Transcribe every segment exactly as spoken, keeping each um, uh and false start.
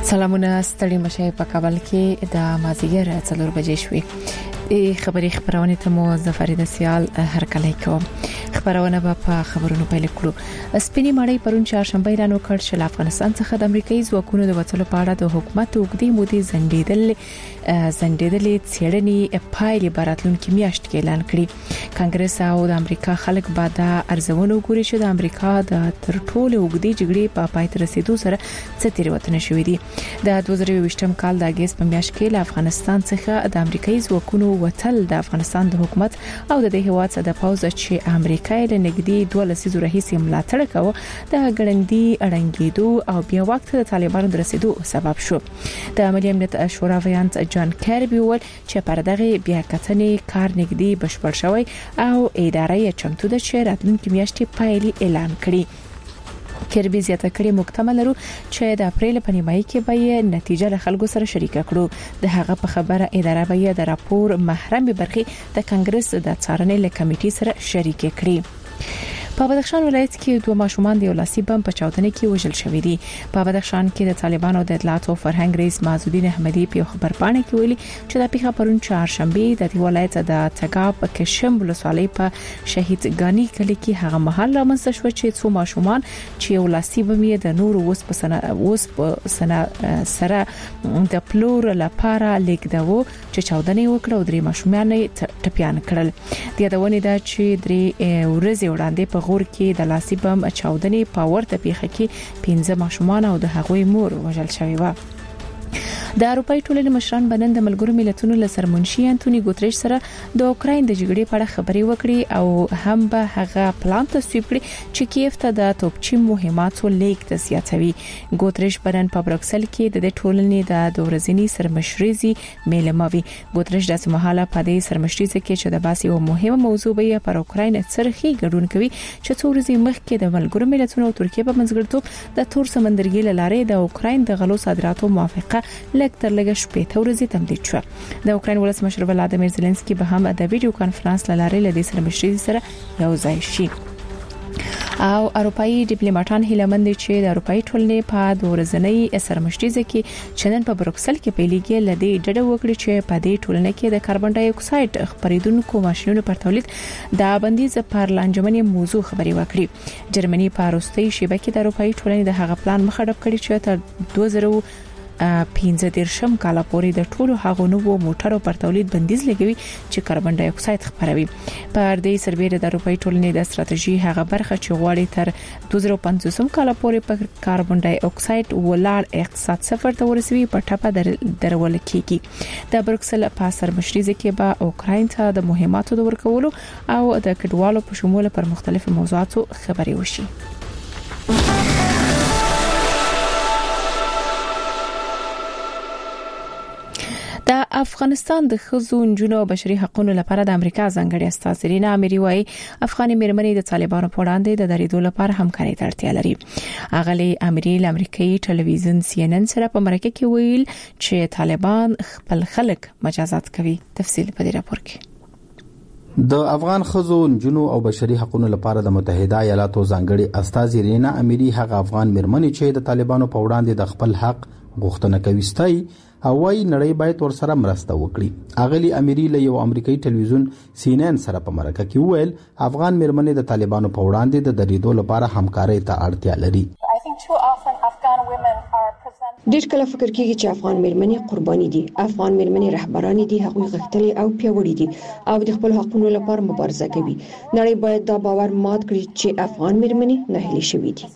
سلامونه ستړي مشه په کابل کې د مازیګر څلور بجې شوې. خبري خبرونه ته مو ظفر سیال هر کله کوم. خبرونه په خبرونو پیل کړو. سپینی مړی پرون چهارشنبه اعلان وکړ چې افغانستان څخه د امریکایي ځواکونو د وټلو په اړه د حکومت وګړي مودي زندیدل زندیدل څېړنې پایلې براتلونکو میاشت کې اعلان کړی. کانګرس او د امریکا خلک بعد ارزونه وګوري چې د امریکا د تر ټولو وګړي جګړې په پای ته رسیدو سره څه تیروتنه شوې دي. د دوه زره یوویشتم کال د اگست په میاشت کې له افغانستان څخه د امریکایي ځواکونو وټل د افغانستان د حکومت او د هیواد څخه د پوز چې امریکا له نګدي دوه لسیزو راهیسې ملاتړ کوي د ګړندۍ اړنګېدو او بیا وخت د طالبانو درسیدو سبب شو. د ملي امنیت شورا ویان جان کیربي ول چې پر دغه بیا کتنې کار نګدي بشپړ شوی او ادارې چمتو د چې راتلونکي میاشتې پایلې اعلان کړي. کیربي زیاته کړي مکتمل لرو چې د اپریل په نیمایي کې به نتیجه له خلکو سره شریک کړو. د هغه په خبره اداره به د راپور محرم برخي د کانګرس د څارنې له کمیټې سره شریک کړي. په بدخشان ولایت کې دوه ماشومان د ولاسي بم په چاودنه کې وژل شوې دي. په بدخشان کې د طالبانو د اطلاعات او فرهنګ رئیس معزالدین احمدي په خبرپاڼه کې ویلي چې د پیښه پرون چهارشنبه د دې ولایت د تګاب کې شم ولسوالۍ په شهید ګانی کلی کې هغه محل رامنځته شو چې څو ماشومان چې ولاسي بم یې د نور اوس په سنه اوس په سنه سره د پلور لپاره لیکداو چې چاودنه وکړه او درې ماشومان یې ټپيان کړل. د یادونه ده چې درې ورځې وړاندې په غور کې د لاسي بم چاودنې په ورته پیښه کې پنځه ماشومان او د هغوی مور وژل شوی و. د اروپای ټولنې مشران بنن د ملګرو ملتونو له سرمنشي انټونی ګوتریش سره د اوکراین د جګړې په اړه خبرې وکړي او هم به هغه پلان تصویب کړي چې کیف ته د توپچي مهماتو لیک د سیاسي ګوتریش بنن په بروکسل کې د ټولنې د دورزنی سرمشريزي میلموي. ګوتریش د سمحاله په دې سرمشريزي کې چې د باسي او مهمه موضوع به پر اوکراین سرخي ګډون کوي چې څو ورځې مخکې د ملګرو ملتونو او ترکیه په منځګړیتوب د تور سمندرګي لارې د اوکراین د غلو صادراتو موافقه لکه تر لږه شپې ته ورځې تمدید شو. د اوکراین ولسمشر ولادیمیر زيلنسکي به هم د ویډیو کانفرنس لاره لدې سره مشري سره یو ځای شي. او اروپאי ډیپلوماټان هیلمند چې د اروپאי ټولنې په دورزنۍ سرمشريزه کې چنن په بروکسل کې پیلېږي لدې ډډه وکړي چې په دې ټولنه کې د کاربن ډای اکساید خپریدونکو ماشينونو پر تولید د بندیز پر لانجمنې موضوع خبري وکړي. جرمني په روسي شبکې د اروپאי ټولنې د هغه پلان مخډب کړي چې تر دوه زره پنځه دیرشم کال پورې د ټولو هغو نوو موټرو پر تولید بندیز لګوي چې کاربن ډای اکساید خپروي. پر دې سربېره د اروپאי ټولنې د ستراتیژي هغه برخه چې غواړي تر دوه زره پنځوسم کال پورې په کاربن ډای اکساید ولاړ اقتصاد صفر ته ورسوي په ټاپه درول کیږي. د بروکسل په سرمشريزه کې به اوکراین ته د مهماتو د ورکولو او د کډوالو په شمول پر مختلفو موضوعاتو خبري وشي. د افغانستان د ښځو نجونو او بشري حقوقو لپاره د امریکا ځانګړي استاذ رینا اميري وايي افغاني مېرمنې د طالبانو په وړاندې د دریدو لپاره همکاري ته اړتیا لري. اغلي اميري د امریکایي ټلویزیون سی ان ان سره په مرکه کې ویل چې طالبان خپل خلک مجازات کوي. تفصیل په دې راپور کې. د افغان ښځو نجونو او بشري حقوقو لپاره د متحده ایالاتو ځانګړي استاذ رینا اميري هغه افغان مېرمنې چې د طالبانو په وړاندې د خپل حق غوښتنه کوي ستای او وايي نړۍ باید ورسره مرسته وکړي. اغلی اميري له یو امریکایي ټلویزیون سی ان ان سره په مرکه کې ویل افغان مېرمنې د طالبانو په وړاندې د دریدو لپاره همکاري ته اړتیا لري. ډېر کله فکر کیږي چې افغان مېرمنې قرباني دي. افغان مېرمنې رهبران دي، هغوی غښتلي او پیاوړي دي او د خپل حقوقو لپاره مبارزه کوي. نړۍ باید دا باور مات کړي چې افغان مېرمنې ناهیلې شوې دي.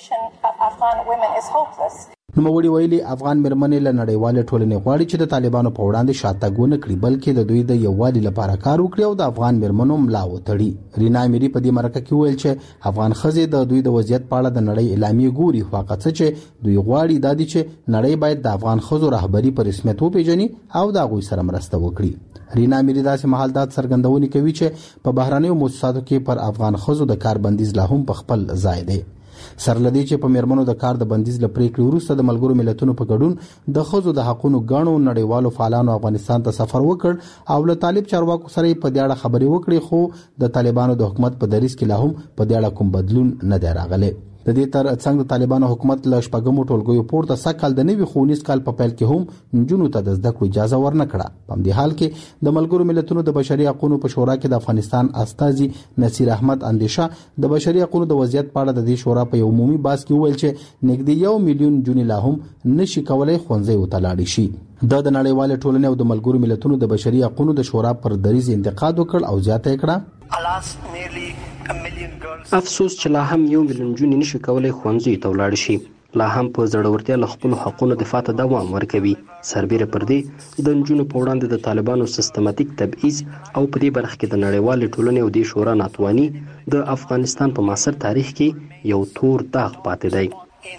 نو وړي ویلي افغان مېرمنې له نړیوال ټولنې غواړي چې د طالبانو په وړاندې شاتګونه کړي بلکې د دوی د یووالي لپاره کار وکړي او د افغان مېرمنو ملا وتړي. رینا اميري په دې مرکه کې ویل چې افغان ښځې د دوی د وضعیت په اړه د نړۍ اعلامیه ګوري خو هغه څه چې دوی غواړي دا دي چې نړۍ باید د افغان ښځو رهبری په رسمیت وپیژني او د هغوی سره مرسته وکړي. رینا اميري داسې مهال دا څرګندونه کوي چې په بهرانيو مؤسساتو کې پر افغان ښځو د کار بندیز لا هم په خپل ځای دی. سرلدی چې په مېرمنو د کار د بندیز لپاره کړي وروسته د ملګرو ملتونو په ګډون د ښځو د حقوقو غاڼو نړیوالو فعالانو افغانستان ته سفر وکړ او له طالب چارواکو سره په دې اړه خبرې وکړي خو د طالبانو د حکومت په دریځ کې لا هم په دې اړه کوم بدلون نه دی راغلی. د دې تر څنګ د طالبانو حکومت له شپږمو ټولګیو پورته سکهال د نوي ښوونیز کال په پیل کې هم نجونو ته د زده کړو اجازه ورنکړه. په دې حال کې د ملګرو ملتونو د بشري حقوقو په شورا کې د افغانستان استازي نصیر احمد اندیشه د بشري حقوقو د وضعیت په اړه د دې شورا په یو عمومي بحث کې ویل چې نږدې یو میلیون جنې لا هم نشي کولای ښوونځي وتلاړي شي. د نړیوال ټولنې او د ملګرو ملتونو د بشري حقوقو د شورا پر دریز انتقاد وکړ او زیاته کړه افسوس چې لا هم یو میلیون جنې نشي کولای ښوونځي ته ولاړ شي. لا هم په زړورتیا له خپل حقوقو دفاع ته دوام ورکوي. سربېره پر دې د نجونو په وړاندې د طالبانو سیستماتیک تبعیض او په دې برخه کې د نړیوال ټولنې او د شورا ناتواني د افغانستان په معاصر تاریخ کې یو تور داغ پاتې دی.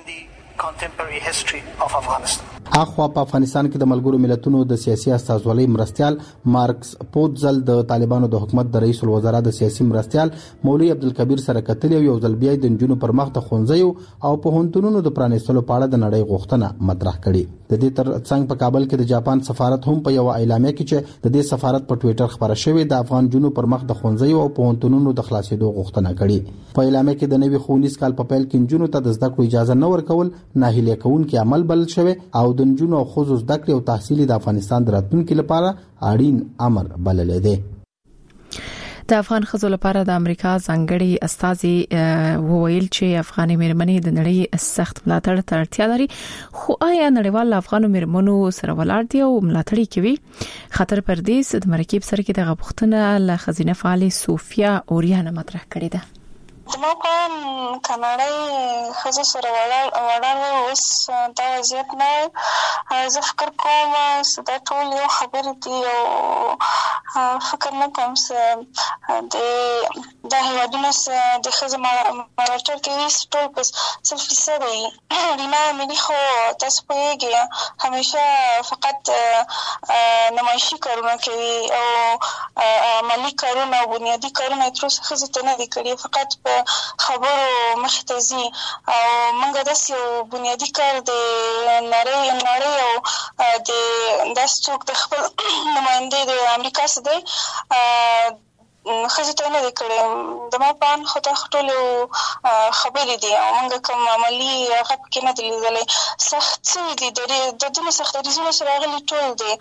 اخوا په افغانستان کې د ملګرو ملتونو د سیاسي استازولۍ مرستيال مارکس پوتزل د طالبانو د حکومت د رئیس الوزرا د سیاسي مرستيال مولوی عبدالکبیر سره کتل یو ځل بیا د نجونو پر مخ د ښوونځیو او په هنتونونو د پرانیستلو په اړه د نړۍ غوښتنه مطرح کړي. د دې تر څنګ په کابل کې د جاپان سفارت هم په یو اعلامیه کې چې د دې سفارت په ټوئیټر خبره شوې د افغان جنونو پر مخ د ښوونځیو او په هنتونونو د خلاصېدو غوښتنه کړي. په اعلامیه کې د نوي ښوونیز کال په پیل کې نجونو ته د زده کړو اجازه نه ورکول ناهیلي کوونکي عمل بلل شوی او د نجونو او ښځو زده کړې او تحصیل د افغانستان د راتلونکي لپاره اړین امر بلل دی. د افغان ښځو لپاره د امریکا ځانګړي استازي وویل چې افغاني مېرمنې د نړۍ سخت ملاتړ ته اړتیا لري، خو آیا نړیوال افغانو مېرمنو سره ولاړ دي او ملاتړ کوي؟ خطر پردیس د مرکب سره کې د غوښتنه له خزینه فعال صوفیا اوریانه مطرح کړې ده. زما په کاناډای خزو سره ولاړ ولاړ اوس دا وضعیت نه. زه فکر کوم چې دا ټول یو خبرې دي او فکر نه کوم چې د د هیوادونو د خزو ملاتړ کوي ټول په صرف فیصد وي. رینا ملي خو تاسو پوهیږئ همیشه فقط نمایشي کارونه کوي او عملي کارونه او بنیادي کارونه تر اوسه خزو ته نه دي کړي، فقط په خبرو مخې ته ځي. او موږ داسې یو بنیادي کار د نړۍ نړۍ او د داسې څوک د خپل نمایندې د امریکا څخه دی ښځو ته نه دي کړی. زما په اند خو دا ټول خبرې دي او موږ کوم عملي هغه پکې نه دي لیدلی. سخت څه دي د دونه سخت دریځونه سره راغلي ټول دي.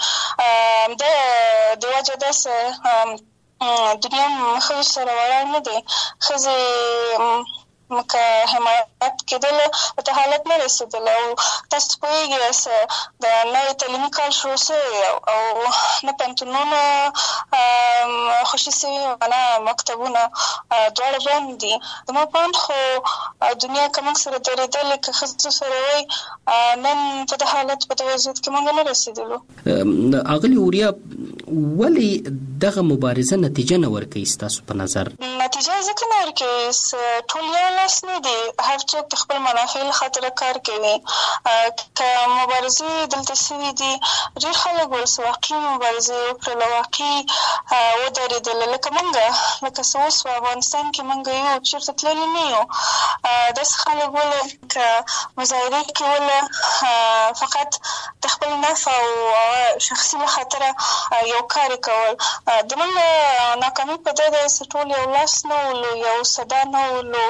د وجه داسې دنیا ښځو سره ولاړ نه دی. ښځې مکه حمایت کېدل په حالت نه رسېدل او تاسو پوهیږئ د نوي تعلیمي کال شروع شوی او نه پوهنتونونه خوشي شوي او نه مکتبونه دواړه بند دي. زما په اند خو دنیا که موږ سره درېدلې که ښځو سره وی نن په دې حالت په دې وضعیت کې موږ نه رسېدلو. اغلې اوریا ولې دغه مبارزه نتیجه نه ورکوي ستاسو په نظر؟ نتیجه ځکه نه ورکوي ټول یو لاس نه دي، هر څوک د خپل منافع له خاطره کار کوي. که مبارزې دلته شوي دي ډېر خلک ورسره واقعي مبارزې وکړله، واقعي ودرېدله لکه موږ لکه څه اوس په افغانستان کې موږ یو چېرته تللي نه یو. داسې خلک ولې که مظاهرې کولې فقط د خپل نفع او شخصي له خاطره یو کار کول. د موږ ناکامي په ده ده چې ټول یو لاس نه ولو، یو صدا نه ولو،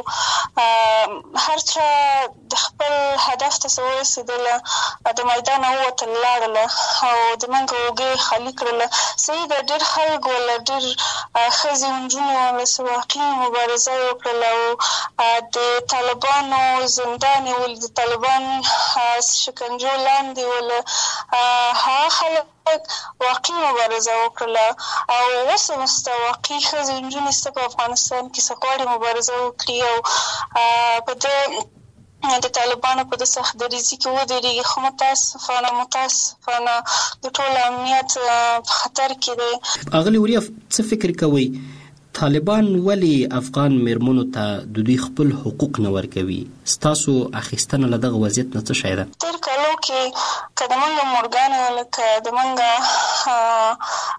هر چا د خپل هدف ته ورسېدله، د میدان ووتل لاړله او د موږ اوږې خالي کړله. صحیح ده ډېر خلک وله ډېر ښځې نجونې وله چې واقعي مبارزه یې وکړله او د طالبانو زندان یې ولې د طالبان شکنجو لاندې وله هغه خلک واقعي مبارزه وکړله او اوس هم سته واقعي ښځې نجونې سته په افغانستان کې چې غواړي مبارزه وکړي او په دې د طالبانو په د سخت دریځي کې ودرېږي. خو متاسفانه متاسفانه د ټول امنیت په خطر کې دی. اغلې اوریا څه فکر کوئ طالبان ولې افغان مېرمنو ته د دوی خپل حقوق نه ورکوي؟ ستاسو اخیستنه له دغه وضعیت نه څه شی ده؟ تېر کالو کې که د موږ مورګانې لکه د موږ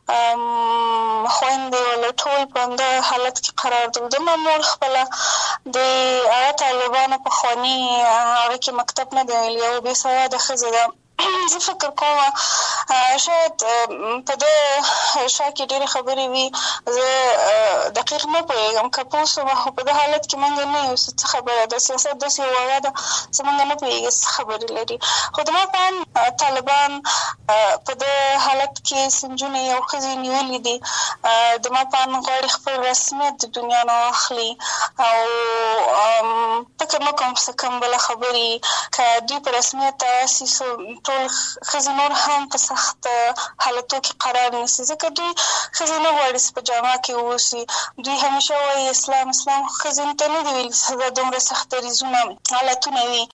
خویندې وله ټول په همدغه حالت کې قرار دي. زما مور خپله د هغه طالبانو پخواني هغه کې مکتب نه دی ویلی او بې سواده ښځه ده زه فکر کوم شاید په دې شاکې ډېرې خبرې وي، زه دقیق نه پوهېږم که پوه شوم، خو په دې حالت کې موږ نه یو څه خبره ده. سیاست داسې یوه واړه ده چې موږ نه پوهېږو څه خبرې لري. خو زما په اند طالبان په دې حالت کې نجونې او ښځې نیولې دي، زما په اند غواړي خپل رسمیت د دنیا نه واخلي او فکر نه کوم څه کوم بله خبرې که دوی په رسمیت راسي ټول ښځې نور هم په سخت حالتو کې قرار نیسي، ځکه دوی ښځې نه غواړي چې په جامه کې واوسي. دوی همیشه وایي اسلام اسلام، ښځې ته نه دي ویلي چې دا دومره سخت دریځونه حالتونه وي.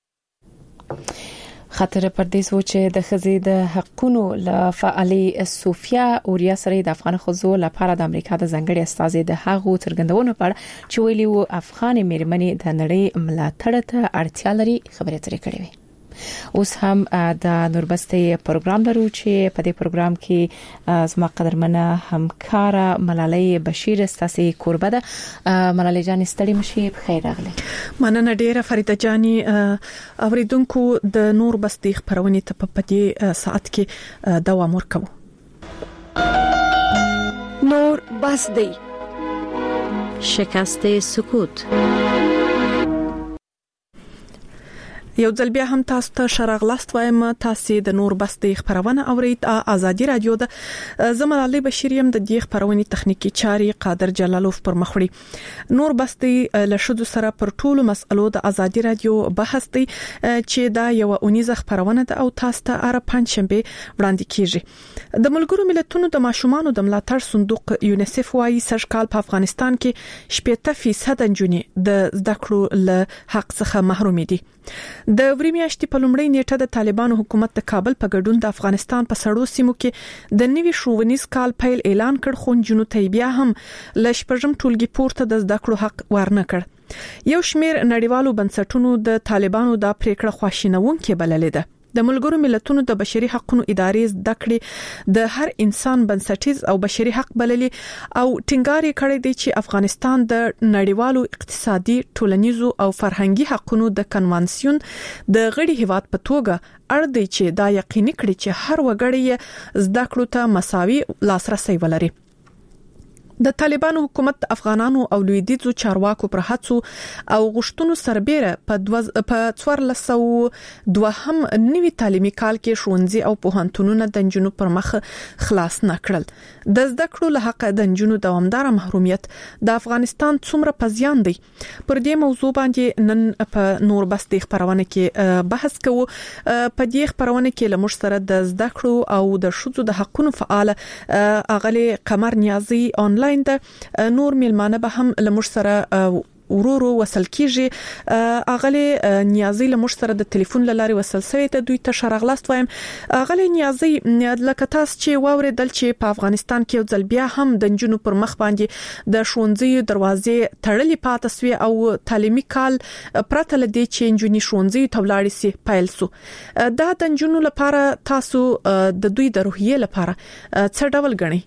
خاطر پردیس و چې د ښځې د حقونو له فعالي صوفیا اوریا سره د افغان ښځو لپاره د امریکا د ځنګړي استازي د هغو څرګندونو په اړه چې ویلي وو افغان میرمنې د نړۍ ملاتړ ته اړتیا لري خبرې اترې کړې وي. اوس هم د نوربستې پروګرام لرو چې په دې پروګرام کې زما قدرمنه همکاره ملالۍ بشیر ستاسو کوربه ده. ملالۍ جان ستړي مشي، بخیر راغلی. مننه ډیره فریده جاني. اوریدونکو د نوربستې خبرونه ته په دې ساعت کې دوام ورکوي. نوربستې شکست سکوت. یو ځل بیا هم تاسو ته شراغلاست وایم. تاسو د نوربستې خبرونه اورید. آزادي رادیو د زمالالي بشیریم د دې خبرونې تخنیکی چاري قادر جلالوف پر مخوړي. نوربستې لشدو سره پر ټولو مسألو د آزادي رادیو بحث دی چې دا یو اونیزه خبرونه ده او تاسو ته اره پنځشنبه وړاندې کیږي. د ملګرو ملتونو د ماشومانو د ملاتړ صندوق یونیسف وايي سږکال په افغانستان کې شپږ فیصد نجونې د زده کړو له حق څخه محروم دي. د وری میاشتې په لومړۍ نیټه د طالبانو حکومت د کابل په ګډون د افغانستان په سړو سیمو کې د نوي ښوونیز کال پیل اعلان کړ، خو جنو بیا هم لشپږم ټولګي پورته د زده کړو حق ورنه کړ. یو شمیر نړیوالو بنسټونو د طالبانو د پریکړه خواشینونکې بللې ده. د ملګرو ملتونو د بشري حقوقو ادارې زده کړې د هر انسان بنسټیز او بشري حق بللي او ټینګار کړی دی چې افغانستان د نړیوالو اقتصادي، ټولنیزو او فرهنګي حقوقو د کنوانسیون د غړي هیواد په توګه اړ دی چې دا یقیني کړي چې هر وګړی زده کړو ته مساوي لاسرسي ولري. د طالبانو حکومت افغانانو او لویدیځو چارواکو پر هڅو او غشتونو سربېره په په څوارلسو دوهم نوي تعلیمي کال کې ښوونځي او پوهنتونونه د جنوب پر مخ خلاص نکړل. د زده کړو له حق د جنوب دوامدار محرومیت د افغانستان څومره پزیان دی. پر دې موضوع باندې نن په نوربستې خبرونه کې بحث کوو. په دې خبرونه کې لمر سره د زده کړو او د شذو د حقونو فعال اغلی قمر نیازي آنلاین د نور ملمانه به هم لمر سره ورورو وصل کیږي. اغلی نیازي لمر سره د ټلیفون لاري وصل سوی ته دوی ته شراغلاست وایم. اغلی نیازي لکه تاسو چې واوریدل چې په افغانستان کې یو ځل بیا هم د جنونو پر مخ باندې د ښوونځي دروازې تړلې پاتې سوی او تعلیمي کال پرته لدی چې جنونی ښوونځي ته ولاړ سي پیل سو. دا د جنونو لپاره تاسو د دوی د روحیه لپاره څه ډول غنئ؟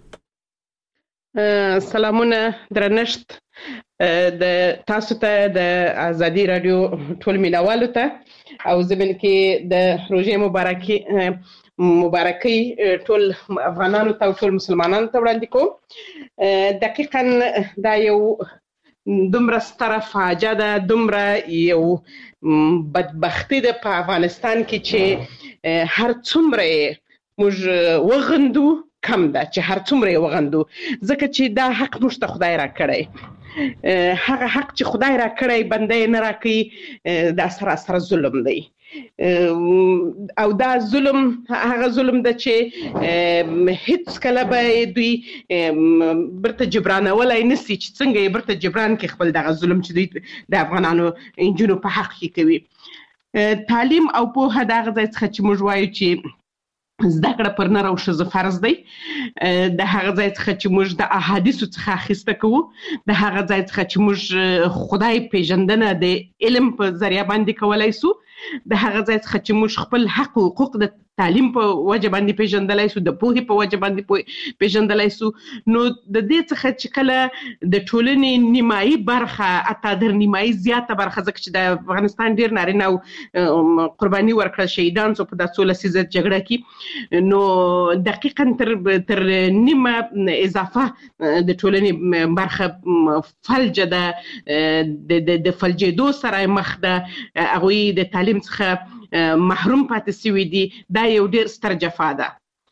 سلامونه درنښت د تاسو ته د آزادي رادیو ټول مینوالو ته او زمين کې د روزي مبارکي مبارکي ټول افغانانو ته او ټول مسلمانانو ته وړاندې کوم. دقیقاً دا یو دومره ستره فاجعه ده، دومره یو بدبختی ده په افغانستان کې چې هر څومره موږ وغندو کم ده، چې هر څومره وغندو، ځکه چې دا حق موږ ته خدای را کړی. هغه حق چې خدای را کړی بنده نه راکړي دا سراسر ظلم دی. او دا ظلم هغه ظلم ده چې هیڅ کله به دوی برته جبرانولای نسی چې څنګه یې برته جبران کې خپل دغه ظلم چې دوی د افغانانو انجونو په حق کې کوي. تعلیم او پوهه دغه ځای څخه چې موږ وایو چې زده کړه پر نر او ښځو فرض دی، د هغه ځای څخه چې موږ د احادیثو څخه اخیسته کوو، د هغه ځای څخه چې موږ خدای پیژندنه د علم په ذریعہ باندې کولای سو، د هغه ځای څخه چې موږ خپل حق او حقوق د تعلیم په وجه باندې پیژندلای سو، د پوهې په وجه باندې پیژندلای سو. نو د دې څخه چې کله د ټولنې نیمایي برخه اته در نیمایي زیاته برخه ځکه چې د افغانستان ډیر نارینه او قرباني ورکړل شهیدان سو په د څو لسیزه جګړه کې، نو دقیقاً تر تر نیمه اضافه د ټولنې برخه فلج ده، د د فلجېدو سره مخ ده، هغوی د تعلیم څخه محروم پاتې شوي دي. دا یو ډیر ستر جفا ده.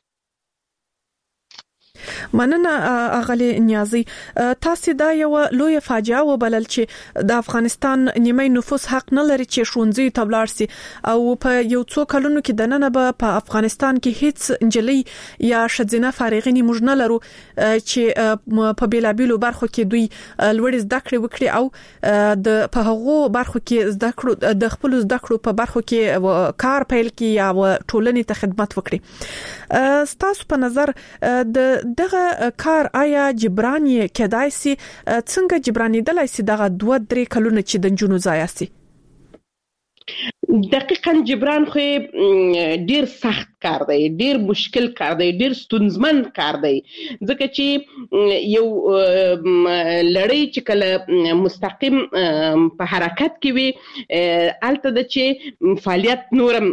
مننه اغلی نیازي. تاسو دا یو لوی فاجعه وبلل چې د افغانستان نیمه نفوس حق نه لري چې شونځي تبلار سي، او په یو څو کلونو کې د نن به په افغانستان کې هیڅ انجلي یا شذینه فارغینی موږ نه لرو چې په بیلابیلو برخو کې دوی لوړ زده کړې وکړي او د په هغو برخو کې زده کړو د خپل زده کړو په برخو کې کار پیل کړي یا ټولنې ته خدمت وکړي. ستاسو په نظر د دغه کار آیا جبرانی کېدای سي؟ څنګه جبرانی دلای سي دغه دوه درې کلونه چې د جنونو ځای سي؟ دقیقاً جبران خو ډیر سخت کار دی، ډیر مشکل کار دی، ډیر ستونزمن کار دی، ځکه چې یو لړۍ چې کله مستقیم په حرکت کې وي الته د چې فعالیت نورم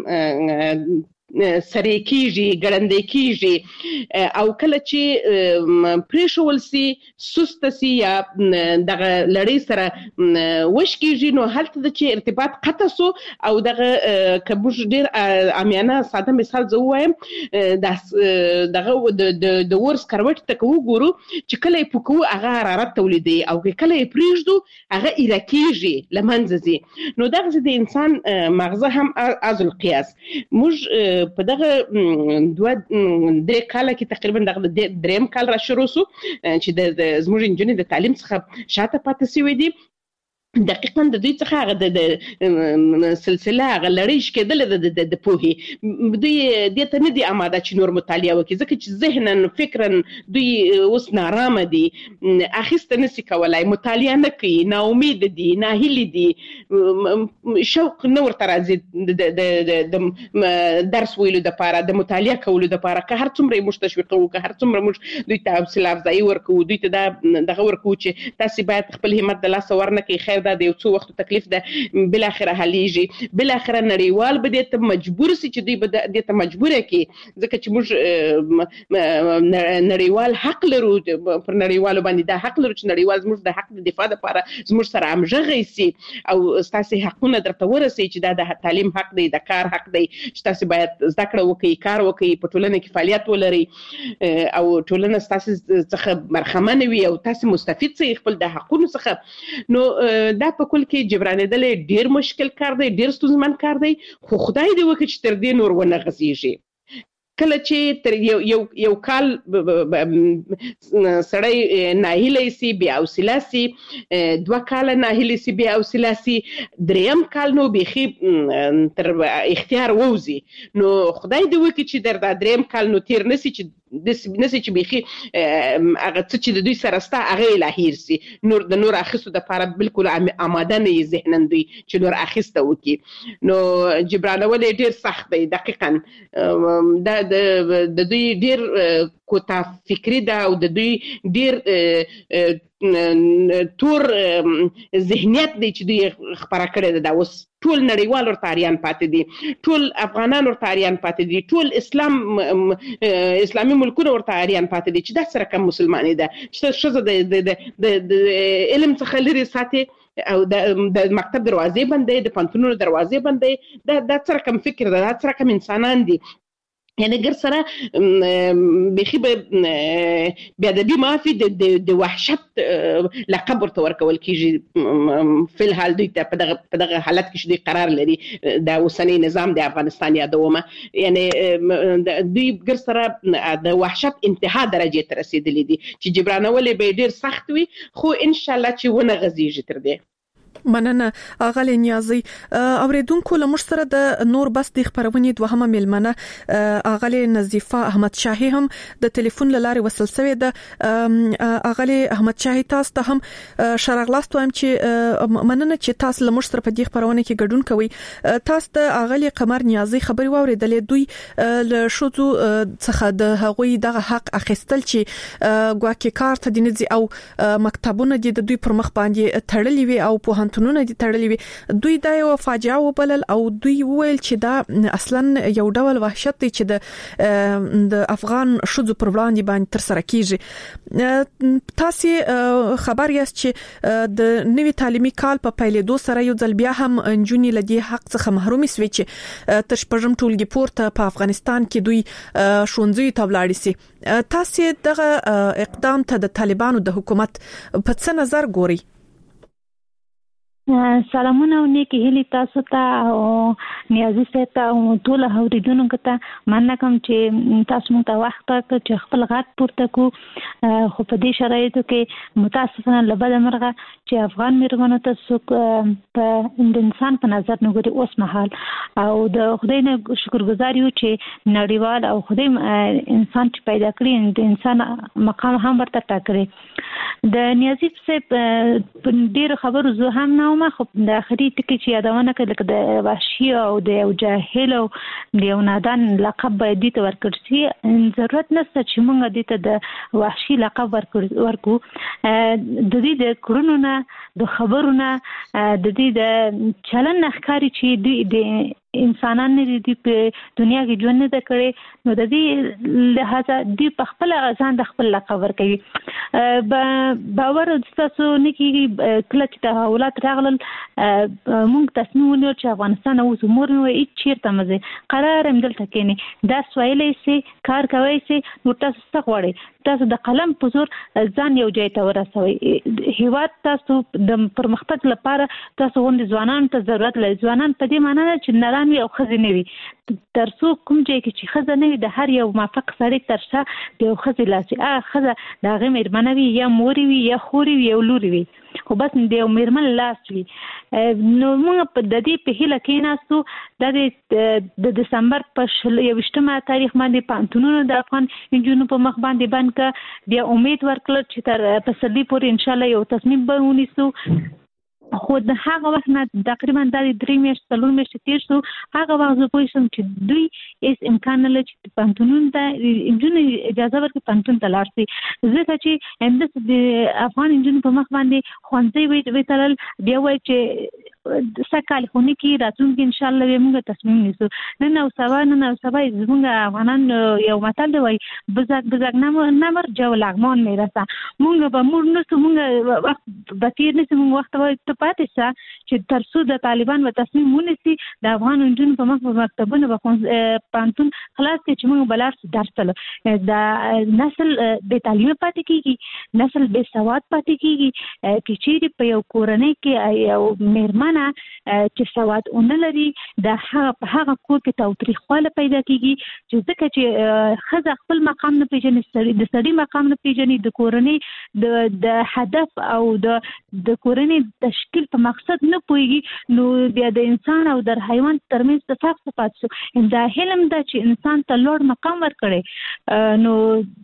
سره کیږي، ګړندې کیږي، او کله چې پریښول سي سست سي یا دغه لړۍ سره وش کیږي نو هلته د چې ارتباط قطع سو او دغه کبوش ډیر امیانه ساده مثال زه وایم دغه د ورس کروټ ته وګورو چې کله یې پکو هغه حرارت تولیدي او کله یې پریږدو هغه ایرکیږي لمنځه ځي. نو دغه د انسان مغزه هم از القياس. موږ په دغه دوه درې کاله کې تقریبا دغه دریم کال را شروع سو چې د زموږ انجونې د تعلیم څخه شاته پاتې شوې دي. دقیقاً د دوی څخه هغه د سلسله هغه لړۍ کېدل د پوهې دوی دې ته نه دي آماده چې نور مطالعه وکړي، ځکه چې ذهنا فکرا دوی اوس نارامه دي، اخیسته نشي کولای، مطالعه نه کوي، ناامید دي، ناهیلي دي، شوق نه ورته راځي د درس ویلو دپاره، د مطالعه کولو دپاره. که هر څومره یې موږ تشویقوو، که هر څومره موږ دوی ته حوصله افزایي ورکوو، دوی ته دا دغه ورکوو چې تاسې باید خپل همت د لاسه ورنکړئ، خیر دا د یو څو وخت تکلیف ده بل اخره حلیږي، بل اخره نړیوال به دې ته مجبور سي چې دوی به دې ته مجبور کړي، ځکه چې موږ نړیوال حق لرو، پر نړیوالو باندې دا حق لرو چې نړیوال زموږ د حق د دفاع لپاره زموږ سره همغږی سي او ستاسو حقونه درته ورسي چې دا د تعلیم حق دی، د کار حق دی، چې تاسو باید زده کړه وکړئ، کار وکړئ، په ټولنه کې فعالیت ولرئ او ټولنه ستاسو څخه برخمنه وي او تاسو مستفید سئ خپل د حقونو څخه. نو دا په کل کې جبرانېدل ډیر مشکل کار دی، ډیر ستونزمن کار دی، خو خدای دې وکړي چې تر دې نور ونه غځېږي. کله چې تر یو یو یو کال سړی ناهیلی سي، بیا حوصله سي، دوه کاله ناهیلی سي، بیا حوصله سي، دریم کال نو بیخي تر اختیار ووځي. نو خدای دې وکړي چې در دا دریم کال نو تیر نسي چې نسي چې بیخي هغه څه چې د دوی سره ستا هغه یې لا هیر سي، نور د نور اخیستو دپاره بالکل آماده نه یې ذهنا دوی چې نور اخیسته وکړي. نو جبرانول یې ډېر سخت دی. دقیقا دا د دوی ډېر کوتا فکری ده او د دوی ډېر تور ذهنیت دی چې دوی خپره کړی ده. دا اوس ټول نړیوال ورته اریان پاتې دي، ټول افغانان ورته اریان پاتې دي، ټول اسلام اسلامي ملکونه ورته اریان پاتې دي چې دا سره کم مسلمانې ده چې ښځه د علم څخه لرې ساتي او د مکتب دروازې بندې، د پوهنتونونو دروازې بندې. دا دا سره کم فکر ده، دا سره کم انسانان دي. یعنی ګر سره بیخي به بیادبي معافي د وحشت لقب ورته ورکول کېږي فی الحال دوی ته په دغه حالت کې چې دوی قرار لري د اوسنی نظام د افغانستان یادومه. یعنی دوی ګر سره د وحشت انتها درجې ته رسېدلي دي چې جبرانول به ډېر سخت وي، خو انشاءالله چې ونه غځېږي تر دې. مننه اغلی نیازي. اوریدونکو له مشتره د نور بس د خبرونې دوهمه ملمنه اغلی نظیفه احمد شاهي هم د ټلیفون لارې وصل شوی د اغلی احمد شاهي تاسو ته هم شرغلاست وایم چې مننه چې تاسو له مشتره په دې خبرونه کې ګډون کوي. تاسو ته اغلی قمر نیازي خبري واوریدلې دوی له شوزو څخه د هغوی دغه حق اخیستل چې ګواکې کار ته دینځي او مکتبونه د دوی پر مخ باندې تړلې وي او په نونه دي تړلې وي. دوی دا یو فاجعه وبلل او دوی وویل چې دا اصلا یو ډول وحشت دی چې د د افغان شذو پر وړاندې باندې تر سره کیږي. تاسو خبر یاست چې د نوي تعلیمي کال په پیلېدو سره یو ځل بیا هم انجونی لدی حق څخه محرومي سوي چې تر شپږم ټولګي پورته په افغانستان کې دوی شونځي تبلاړي سي. تاسو دغه اقدام ته د طالبانو د حکومت په څه نظر ګوري؟ سلامونه او نیکی هیلی تاسو ته او نیازي صاحب ته او ټول اوریدونکو ته مننه کوم چې تاسو موږ ته وخت راکړ چې خپل غږ پورته کو. خو په دې شرایطو کې متاسفانه له بده مرغه چې افغان میرمنو ته څوک په د انسان په نظر نه ګوري اوس مهال او د خدای نه شکرګزار یو چې نړیوال او خدای انسان چې پیدا کړی د انسان مقام هم ورته ټاکلي. د نیازي صاحب په ډېر خبرو زه هم نه ما خو د اخري ټکی چې یادونه کړل د وحشي او د یو جاهل او د یو نادان لقب باید دې ته ورکړ شي. ضرورت نشته چې موږ دې ته د وحشي لقب ورکو. د دې د کړنو نه د خبرو نه د دې د چلن نخکاری چې دوی د انسانان نه دي په دنیا کې ژوند نه کړي نو د دې لہذا دوی په خپل ځان د خپل لقب ورکوي. باور تاسو نه کیږي کله چې تحولات راغلل موږ تصمیم ونیو چې افغانستان اوس عمر نو هیڅ چیرته مزه قرار هم دلته کېنی دا سوالې سي کار کوي سي نو تاسو څه غواړئ؟ تاسو د قلم په زور ځان یو ځای ته ورسوي. هیواد تاسو د پرمختګ لپاره تاسو غوندي ځوانان ته ضرورت لري. ځوانان په دې معنی نه چې نران وي او خزه نه وي. ترڅو کوم ځای کې چې خزه نه وي د هر یو موافق سړی ترشا د یو خزه لاسي ا خزه د هغه میرمن وي یا مور وي یا خور وي یا لور وي خو بس د یو میرمن لاس وي. نو موږ په د دې په هیله کې ناسو د دسمبر په یوشتمه تاریخ باندې پانتونونو د افغان انجونو په مخ باندې باندې بیا امید ورکړل چې تر پسرلي پورې ان شاء الله یو تصمیم به ونیسو. خو د هغه وخت نه تقریبا د درې میاشتې څلور میاشتې تیر شو. هغه وخت زه پوه شوم چې دوی هیڅ امکان نه لري چې پانتونون ته انجونو اجازه ورکړي پانتون ته لاړ شي ځکه چې همداسې د افغان انجونو په مخ باندې ښوونځی وتړل بیا وایي چې سکهال خونې کې راتلونکي ان شاء الله موږ تصمیم نیسو. نن او سبا نن او سبا زموږ افغانان یو متل دی وایي بزاک بزاک نمر جو لغمان میرسه. موږ به موږ نسو موږ وخت به تیر نسو موږ وخت به پاتې شه چې تر څو د طالبان به تصمیم ونیسي د افغان انجونو په مخ په مکتبونه به پانتون خلاص کړي چې موږ بلار درس له د نسل بې تعلیمه پاتې کیږي نسل بې سواد پاتې کیږي چې چیرې په یو کورنۍ کې یو میرمن چې سواد اون لري د هغه په هغه کور کې تاوتریخواله پیدا کیږي چې ځکه چې خزه خپل مقام نه پیژني د سړي مقام نه پیژني د کورنۍ د د هدف او د د کورنۍ تشکیل په مقصد نه پويږي نو بیا د انسان او د حیوان ترمنځ تفاوت صفات شو دا علم دا چې انسان ته لوړ مقام ورکړي. نو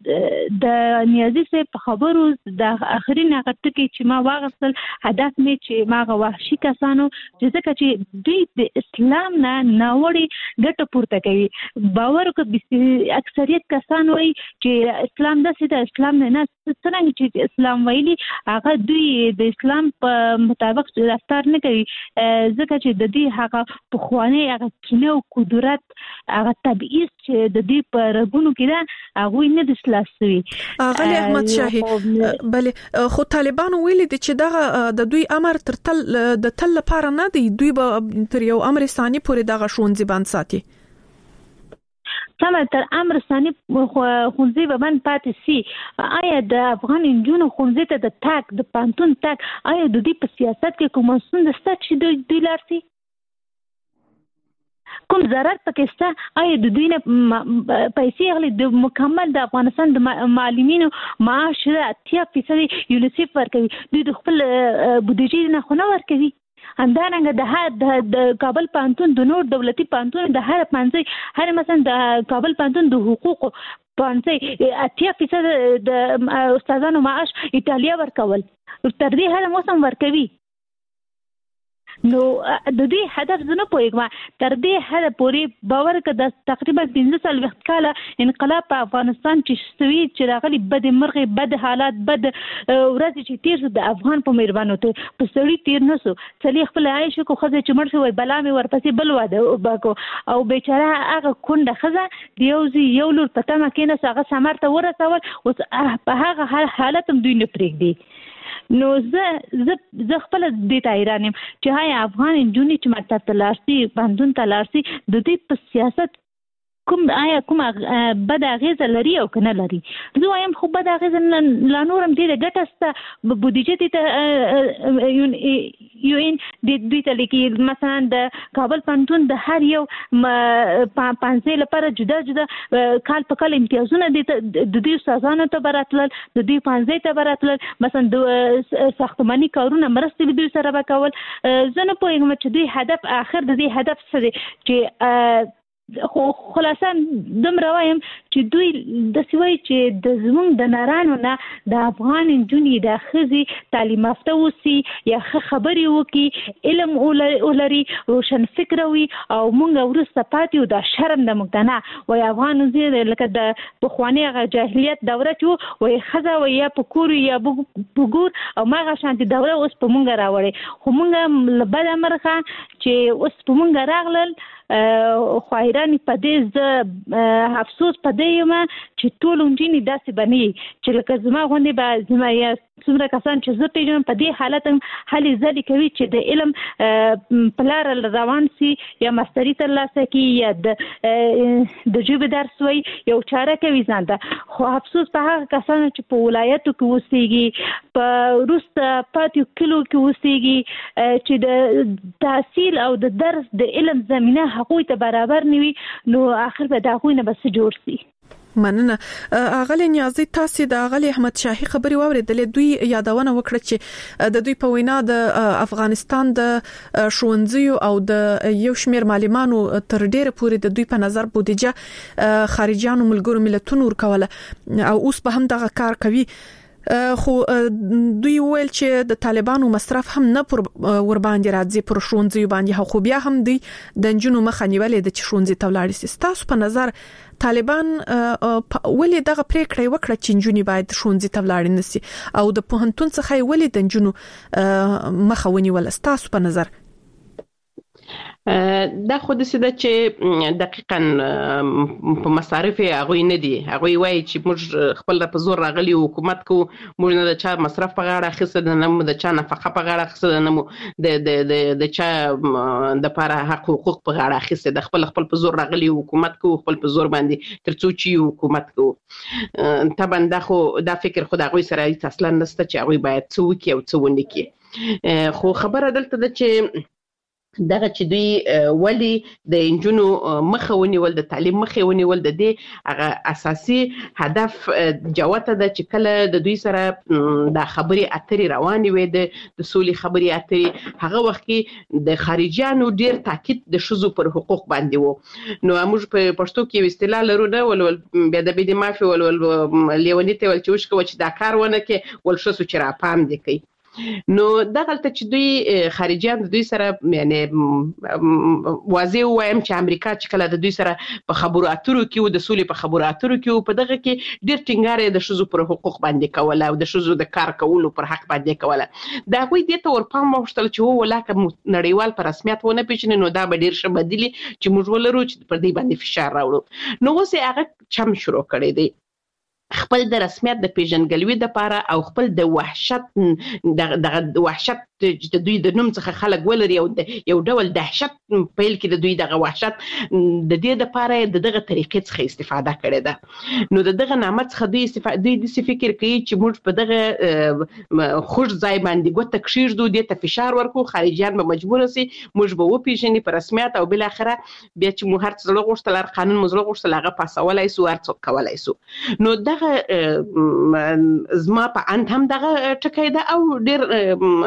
د نیازي سه په خبرو د اخرین هغه ټکی چې ما واغستل هدف مې چې ما وحشي کسانو چې ځکه چې دوی د اسلام نه ناوړي ګټه پورته کوي. باور وکړئ اکثریت کسان وایي چې اسلام داسې د اسلام نه نه څنګه چې اسلام ویلي هغه دوی د اسلام په مطابق رفتار نه کوي ځکه چې د دې هغه پخوانی هغه کینه او قدرت هغه تبعیض چې د دې په رګونو کې ده هغه نه د سلاسوي. غلی احمد شاهي بلې خو طالبان ویلي دي چې دغه د دوی امر تر تل د تل لپاره نه دی دوی به تر یو امر ثاني پورې دغه شونځي باندې ساتي. سم تر امر ثاني خونځي به باندې پاتې سي. آیا د افغان انجونو خونځي ته د تاک د پانتون تاک آیا د دې په سیاست کې کوم څه نشته چې دوی دوی لارسي کوم ضرر پکې سته؟ آیا د دوی نه پیسې غلي د مکمل د افغانستان د معلمینو معاش اتیا فیصد یونیسف ورکوي دوی د خپل بودیجې نه خونه ورکوي همدارنګه د هر د کابل پانتون د نور دولتي پانتون د هر پانځي هر مثلا د کابل پانتون د حقوقو پانځي اتیا فیصد د استادانو معاش ایتالیا ورکول تر دې هر موسم ورکوي. نو د دې هدف زنه پوهیږم تر دې هر پورې باور کده تقریبا پنځه سال وخت کاله انقلاب په افغانستان چې سوي چې راغلي بد مرغه بد حالات بد ورځ چې تیر د افغان په مهربانو ته په سړی تیر نسو چلی خپل عايش کو خزه چې مرشي وای بلا مې ورپسې بل واده کو او بیچاره هغه کونډه خزه دیوزي یو لور پته ما کینه هغه سمارته ورسول او په هغه حالت هم دوی نه پرېږدي. نو زه زه زه خپل د تایران چې هاي افغان جونی چې ماته تلاشي باندون تلاشي د دې په سیاست کوم آیا کوم بد اغیزه لري او کنه لري. زه وایم خو بد اغیزه لا نورم دې ګټسته بودیجه ته یو ان د دې ته لکه مثلا د کابل پانتون د هر یو پانځه لپاره جدا جدا کال په کال امتیازونه د دې استادانو ته براتل د دې پانځه ته براتل مثلا د ساختماني کارونه مرستې دوی سره وکول. زه نه پوهیږم چې دوی هدف اخر د دې هدف څه دی چې خو خلاصا دم روایم چې دوی د سوي چې د زمون د نارانو نه د افغان جونی د خزي تعلیم یافته وسی یا خبري وکي علم ولري روشن فکر وي او مونږ ورسته پاتې د شرم د مقتنع وای افغان زیر لکه د بخوانی غ جاهلیت دوره چې وای خزه وای یا پکور یا بګور او ماغه شانتي دوره اوس په مونږ راوړي خو مونږ بل امرخه چې اوس په مونږ راغلل خو ایرانی په دې ز افسوس په دې ما چې ټول انجینی داسې بني چې لکه زما غونډه به زما یا څومره کسان چې زه پیژنم په دې حالت هلي ځلې کوي چې د علم پلار روان سي یا ماستری تر لاسه کی یا د د جوب درس وي یو چاره کوي ځانته. خو افسوس په هغه کسانو چې په ولایتو کې وسیږي په روس پاتیو کلو کې وسیږي چې د تحصیل او د درس د علم زمينه حقوق ته برابر نیوي نو اخر به دا خو نه بس جوړ سي. مننه. اغلی نیازي تاسو د اغلی احمد شاهي خبري واوریدلې دوی یادونه وکړه چې د دوی په وینا د افغانستان د شونځیو او د یو شمیر معلمانو تر ډیره پورې د دوی په نظر بودیجه خارجيانو ملګرو ملتونو ورکوله او اوس په هم دغه کار کوي. خو دوی ویل چې د طالبانو مصرف هم نه پر ور باندې راځي پر شونځي باندې خو بیا هم دی د جنونو مخه نیولې د شونځي تولاړي سیستاسو په نظر طالبان ولې دغه پریکړه وکړه چې جنونی باید شونځي تولاړي نسی او د پوهنتون څخه ولې د جنونو مخه ونیول سیستاسو په نظر؟ دا خو د سده چې دقیقاً په مصارف هغه نه دي هغه وایي چې موږ خپل په زور راغلي حکومت کو موږ نه د چا مصرف په غاړه خسته نه مو د چا نفقه په غاړه خسته نه مو د د د چا د لپاره حق حقوق په غاړه خسته د خپل خپل په زور راغلي حکومت کو خپل په زور باندې ترڅو چې حکومت کو طبعا دا خو دا فکر خو د هغه سره اصلا نسته چې هغه باید څه وکي او څه ونه کی. خو خبره دلته ده چې دغه چې دوی ولی د انجونو مخاوني ول د تعلیم مخاوني ول د دې هغه اساسي هدف جوته د چې کله د دوی سره د خبري اترې رواني وي د سولې خبري اترې هغه وخت کې د خارجيانو ډیر تاکید د شذو پر حقوق باندې وو. نو موږ په پښتو کې استدلال لرو نه ول بیا د بيدی مافي ول لیونی ته ول چې وشکو چې دا کار ونه کې ول شسو چې را پام دي کوي. نو دغه ته چې دوی خارجيان دوی سره یعنی واضح وایم چې امریکا چې کله د دوی سره په خبرو اترو کې او د سولې په خبرو اترو کې په دغه کې ډیر ټینګار د شذو پر حقوق باندې کوله او د شذو د کار کولو پر حق باندې کوله. دا غوي د تور پام وشتل چې هو ولاکه نړیوال پر رسمیت ونه پیژني نو دا به ډیر شه بدلی چې موږ ولرو چې پر دې باندې فشار راوړو. نو اوس هغه چم شروع کړی دی خپل د رسمیت د پیژنګلوي د پاره او خپل د وحشت د وحشت د دوی د نوم څخه خلک ولري او یو ډول دهشت پیل کې د دوی دغه وحشت د دې د پاره دغه طریقې څخه استفاده کړې ده. نو دغه نعمت څخه دوی استفاده دوی د فکر کوي چې موږ په دغه خوش ځای باندې ګوته کشیږو د ته فشار ورکو خارجيان به مجبور سي موږ به و پیژنې په رسمیت او بل اخره بیا چې مو هر څه لغوښتل قانون مزلغ غوښتل هغه پاسولای سو ارڅ کولای سو. نو دغه زما په انت هم دغه ټکی ده او ډیر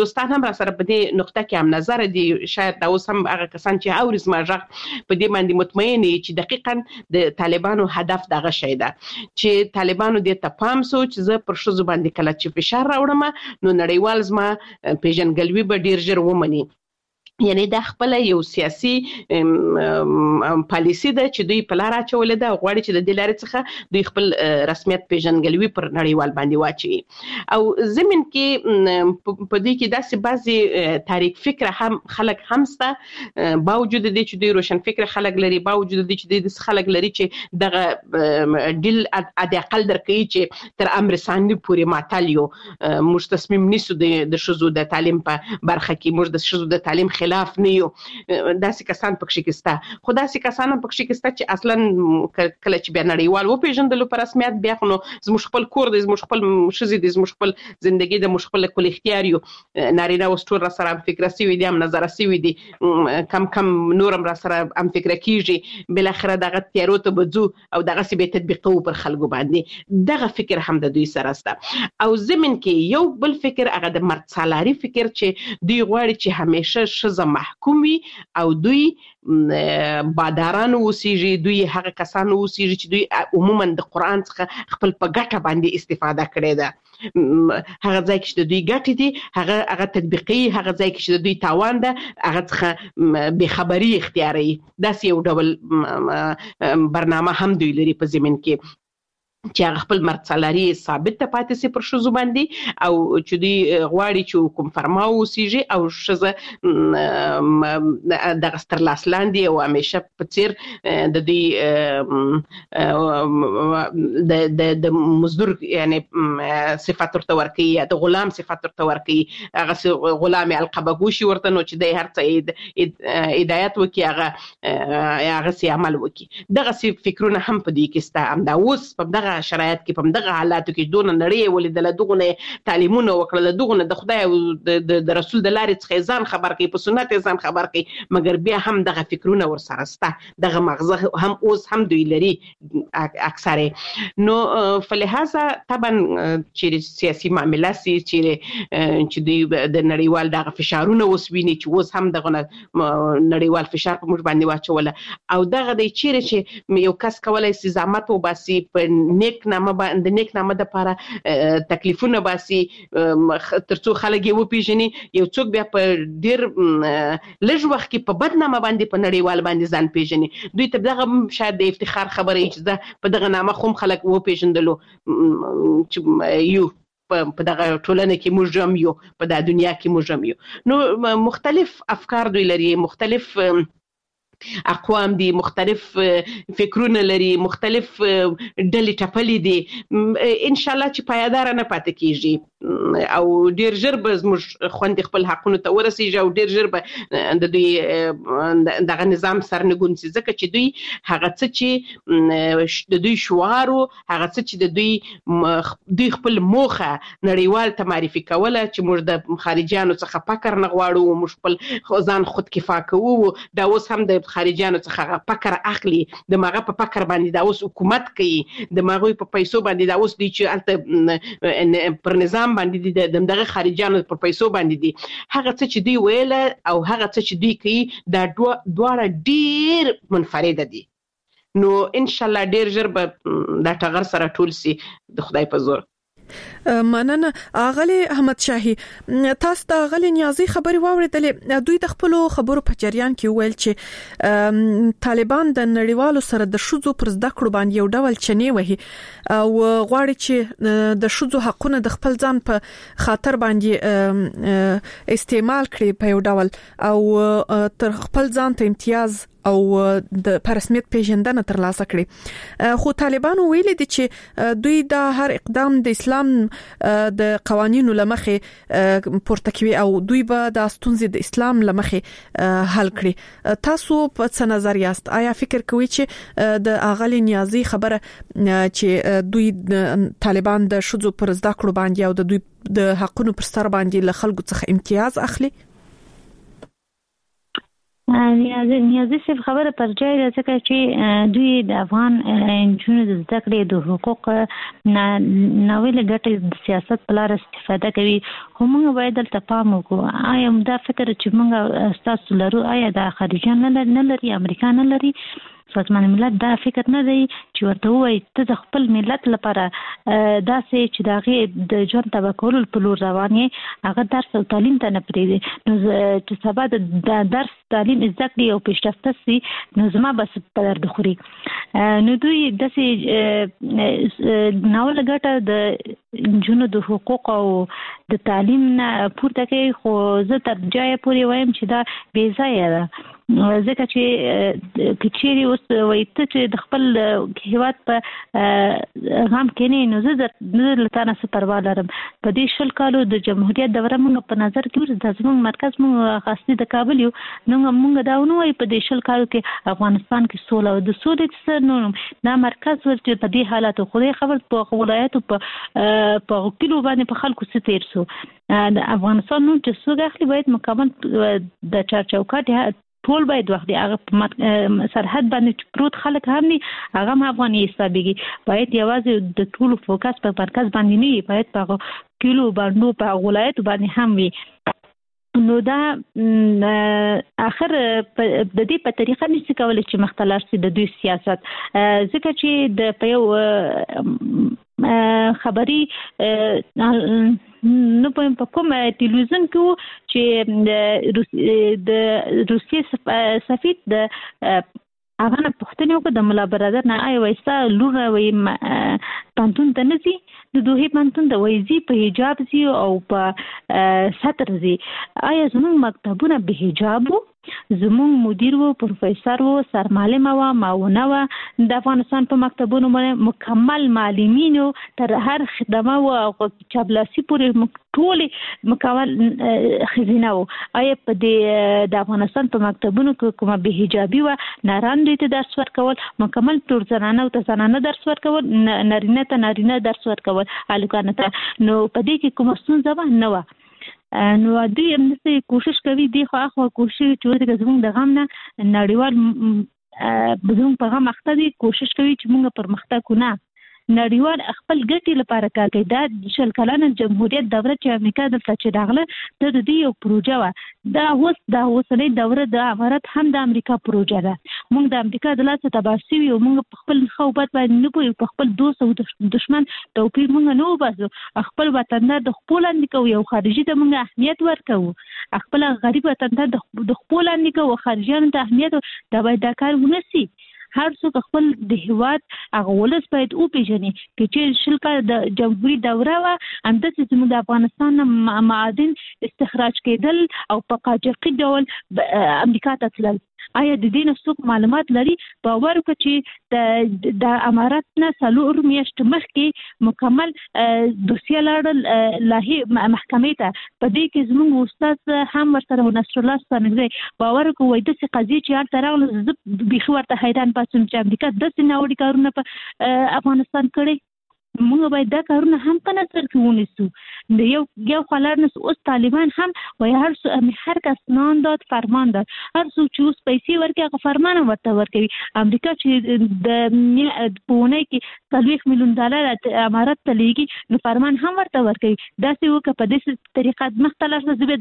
دوستان هم را سره په دې نقطه کې هم نظر دي شاید دا اوس هم هغه کسان چې اوري زما ژغ په دې باندې مطمئن دي چې دقیقاً د طالبانو هدف دغه شی ده چې طالبانو دې ته پام سو چې زه پر شذو باندې کله چې فشار راوړم نو نړیوال زما پیژنګلوي به ډیر ژر ومني یعنی دا خپل یو سیاسي پالیسی ده چې دوی په لار اچولې ده غواړي چې د دې لارې څخه دوی خپل رسمیت پیژنګلوي پر نړیوال باندې واچي او زمين کې په دې کې داسې بعضي تاریخ فکر هم خلک همسته باوجود دې چې دوی روشن فکر خلک لري باوجود دې چې دوی خلک لري چې دغه ډیل اد اقل درکې چې تر امر ثاني پورې ماتالیو مستسلم نشو د شذو د تعلیم په برخه کې موږ د شذو د تعلیم خلاف نه یو داسې کسان پکې کېستا خو داسې کسان پکې کېستا چې اصلا کله چې بیا نړیوال و پیژندلو پر رسمیت بیا خو زموږ خپل کور د زموږ خپل شذې د زموږ خپل ژوندۍ د مشخص خپل کل اختیار یو نارینه او ستور را سره فکر سوي دي هم نظر سوي دي کم کم نورم را سره هم فکر کیږي بل اخره دغه تیارو ته بځو او دغه سی به تطبیقو پر خلکو باندې دغه فکر هم د دوی سره است او زمين کې یو بل فکر هغه د مرد سالاري فکر چې دوی غواړي چې همیشه شذ محکوم وي او دوی باداران اوسېږي دوی هغه کسان اوسېږي چې دوی عموما د قران څخه خپل په ګټه باندې استفاده کړي ده هغه ځای کې چې دوی ګټې دي هغه هغه تطبیقي هغه ځای کې چې دوی تاوان ده هغه څخه به خبري اختیاري داسې یو ډول برنامه هم دوی لري په زمين کې چې هغه خپل مرد سالاري ثابت ته پاتې سي پر شذو باندې او چې دوی غواړي چې حکم فرماو اوسېږي او شذ د غستر لاسلاندې او همیشه په څیر د دوی د د د مزدور یعنی صفات ورته ورکي یا د غلام صفات ورته ورکي هغه غلام القبګوشي ورته نو چې د هر څه هدایت وکي هغه هغه سي عمل وکي دغه سي فکرونه هم په دې کې ستا هم دا اوس په دغه شرایط کې په دغه حالاتو کې دون نړۍ ولیدل دغه تعلیمونه وکړل دغه د خدای او د رسول د لارې څخه ځان خبر کوي په سنت ځان خبر کوي مګر بیا هم دغه فکرونه ورسره ستا دغه مغزه هم اوس هم دوی لري اکثره نو فلهذا طبعا چې سیاسي معاملات چې چې دوی د نړیوال دغه فشارونه وسویني چې اوس هم دغه نړیوال فشار په موږ باندې واچول او دغه د چیرې چې یو کس کولای سي زحمت وباسي په نیک نامه باندې نیک نامه د لپاره تکلیفونه باسي ترڅو خلک یې وپیژني یو څوک بیا په ډیر لږ وخت کې په بد نامه باندې په نړیوال باندې ځان پیژني دوی ته دغه شاید د افتخار خبره چې ده په دغه نامه خو خلک وپیژندلو چې یو په دغه ټولنه کې موږ هم یو په د دنیا کې موږ هم یو نو مختلف افکار دوی لري مختلف اقوام دي مختلف فکرونه لري مختلف ډلې ټپلې دي ان شاء الله چې پایدار نه پاتې کیږي او ډیر ژر به موږ خوند خپل حقونو ته ورسیږي او ډیر ژر به د دوی دغه نظام سرنګون سي ځکه چې دوی هغه څه چې د دوی شعارو هغه څه چې د دوی دوی خپل موخه نړیوال ته معرفي کوله چې موږ د خارجيانو څخه فکر نه غواړو موږ خپل ځان خود کفا کوو دا اوس هم د خارجيانو څخه فکر اخلي د ماغه په فکر باندې دا اوس حکومت کوي د ماغه په پیسو باندې دا اوس دي چې الته پر نظام باندې د دغه خارجيانو پر پیسو باندې دي هغه څه چې دوی ویل او هغه څه چې دوی کوي دا دواړه ډیر منفرد دي نو ان شاء الله ډیر ژر به دا ټغر سره ټول سي د خدای په زور مننه اغلی احمد شاهي تاسو د اغلی نیازي خبري واوریدلې دوی د خپل خبرو په جریان کې ویل چې طالبان د نړیوالو سره د شذو پر زده کړو باندې یو ډول چني وهي او غواړي چې د شذو حقونه د خپل ځان په خاطر باندې استعمال کړي په یو ډول او تر خپل ځان ته امتیاز او د پرسمیت پیژندنه ترلاسه کړي خو طالبانو ویلي دي چې دوی دا هر اقدام د اسلام د قوانینو لمخې پورته کوي او دوی به د ستونزې د اسلام لمخې حل کړي تاسو په څه نظر یاست آیا فکر کوئ چې د اغلی نیازي خبره چې دوی طالبان د شذو پر زده کړو باندې او د دوی د حقونو پر سر باندې له خلکو څخه امتیاز اخلي نیازي نیازي څه خبره پر ځای ده ځکه چې دوی د افغان انجونو د زده کړې د حقوق ناویل ګټې د سیاست په لار استفاده کوي خو موږ باید دلته پام وکړو آیا دا فکر چې موږ تاسو لرو آیا د خارجيان نه لري امریکا نه لري سازمان ملت دا فکر نه دی چې ورته وایي ته د خپل ملت لپاره داسې چې د هغې د ژوند تباه کولو په لور روان یې هغه درس او تعلیم ته نه پرېږدي نو چې سبا د درس تعلیم زده کړي او پیشرفته سي نو زما بس په درد خوري نو دوی داسې ناوله ګټه د نجونو د حقوق او د تعلیم نه پورته کوي خو زه تر ځایه پورې وایم چې دا بې ځایه ده ځکه چې کچېرې اوس وایي ته چې د خپل هېواد په غم کې نه نو زه له تا نه څه پروا لرم په دې شل کالو د جمهوریت دوره موږ په نظر کې ورځ دا زموږ مرکز موږ خاصې د کابل یو نو موږ دا ونه وایي په دې شل کالو کې افغانستان کې سوله او د سولې څه نو دا مرکز ورته په دې حالاتو خو دې خبر په ولایتو په په کلو باندې په خلکو څه تیر سو د افغانستان نو چې څوک اخلي باید مکمل د چارچوکاټ ټول باید وخت دی هغه سرحد باندې پروت خلک هم نه هغه هم افغاني حسابيږي باید یوازې د ټول فوکس په مرکز باندې نه باید په کلو باندې په ولایت باندې هم وي نو دا اخر د دې په طریقه نشي کولای چې مختلف سي د دوی سیاست ځکه چې د په یو خبري نو په کوم ټلویزیون کې چې د روسیې سفیر د هغه نه پوښتنه وکړه د ملا برادر نه آی وایستا لور وای پانتون ته نه سي د دوه پانتون د وایزي په حجاب سي او په ستر سي آیا زموږ مکتبونه به حجاب زموږ مدیر وو پروفیسور وو سرمعلم وو معاون وو د افغانستان په مکتبونو باندې مکمل معلمینو تر هر خدمه او چابلاسي پورې ټول مکمل خزینه وو آیا په د افغانستان په مکتبونو کې کومه به حجابي و ناران دوی ته درس ورکول مکمل ټول زنانه او زنانه درس ورکول نارینه ته نارینه درس ورکول الکانه ته نو په دې کې کومه ستونزه نه و نو دوی هم داسې کوشش کوي دی خو هغه کوشش چې ورته زموږ د غم نه نړیوال زموږ په غم اخته دي کوشش کوي چې موږ پرمختګ کو نه نړیوال خپل ګټې لپاره کار کوي دا شل کلنه جمهوریت دوره چې امریکا دلته چې راغله د دې یو پروژه و دا اوس دا اوسنۍ دوره د امارات هم د امریکا پروژه ده موږ د امریکا د لاسه تباسي او موږ په خپل خوبات باندې نه پوي په خپل دوست او دشمن توپیر موږ نه وباسو خپل وطندار د خپل اندیکو یو خارجي ته موږ اهمیت ورکو خپل غریب وطندار د خپل اندیکو او خارجيانو ته اهمیت دا باید دا کار ونسي هر څوک خپل د هیواد هغه ولس باید او پیژني چې شل کال د جمهوریت دوره و اندسه زموږ د افغانستان معادن استخراج کېدل او په قاچاقي ډول امریکا ته تلل آیا د دې نسوک معلومات لري باور وکړي چې د امارات نه څلور میاشتې مخکې مکمل دوسیه لاړل لاهي محکمې ته په دې کې زموږ استاد هم ورسره نصر الله ستانګزی باور وکړي د څه قضیه چې هر تراغله زه بيخي ورته حیران پاتم چې امریکا د سناوړي کارونه په افغانستان کړي موږ باید دا کارونه هم په نظر کې ونیسو د یو یو خلارنس اوس طالبان هم وای هر څه هر کس نان داد فرمان داد هر څه چې اوس پیسې ورکړي هغه فرمان ورته ورکوي امریکا چې د پونه کې څلوېښت میلیون ډالر امارات ته لیږي نو فرمان هم ورته ورکوي داسې وکړه په دې طریقه مختلف زبې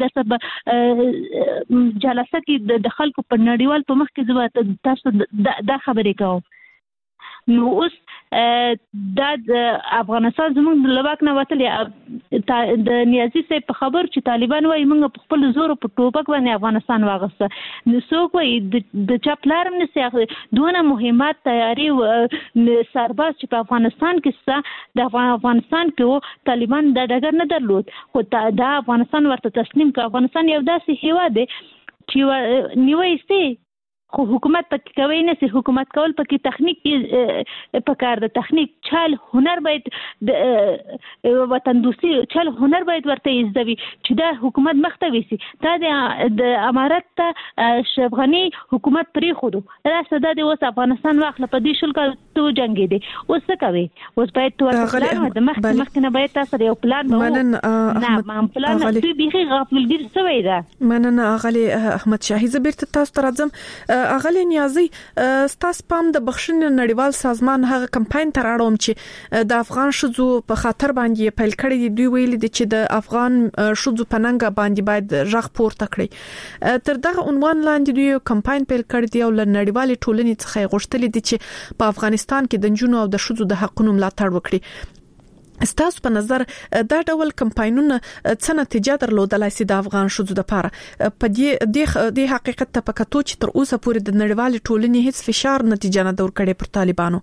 درته جلسه کې د خلکو په نړیوال په مخ کې زبې تاسو دا خبرې کوم نو اوس دا افغانستان زموږ د لباک نه وتلې د نیازي صاحب په خبر چې طالبان وايي موږ په خپل زور په ټوپک باندې افغانستان واغسته نو څوک وايي د چاپلارم نسي دونه مهمات تیاری سرباز چې په افغانستان کې څه د افغانستان کې طالبان د ډګر نه درلود خو دا افغانستان ورته تسلیم ک افغانستان یو داسې هیواد دی چې نیوي سي خو حکومت پکې کوي نه سي حکومت کول پکې تخنیک پکار د تخنیک چل هنر باید د وطن دوستي چل هنر باید ورته ایزدوي چې دا حکومت مخته وسی دا د امارت ته افغاني حکومت پرې خودو دا صدا د اوس افغانستان واخله په دې شل کال تو جنگي دي اوس څه کوي اوس باید تو پلان د مخ مخکنه باید تاسو یو پلان به نه ما پلان دوی بيخي غافلګیر شوی دا مننه اغلی احمد شاهي زبیر ته تاسو ترځم اغلی نیازي تاسو پام د بخښنې نړیوال سازمان هغه کمپاین تر اړوم چې د افغان شذو په خاطر باندې پیل کړی دی دوی ویل دي چې د افغان شذو پننګ باندې باید رغ پورته کړی تر دغه عنوان لاندې دوی کمپاین پیل کړی دی او لنړیوال ټولنې څخه غوښتل دي چې په افغانستان کې د جنونو او د شذو د حقونو ملاتړ وکړي ستاسو په نظر دا ډول کمپاینونه څه نتیجه درلودلای شي د افغان شذو لپاره په دې د حقیقت ته پکاتو چې تر اوسه پورې د نړیوال ټولنې هیڅ فشار نتیجه نه دور کړي پر طالبانو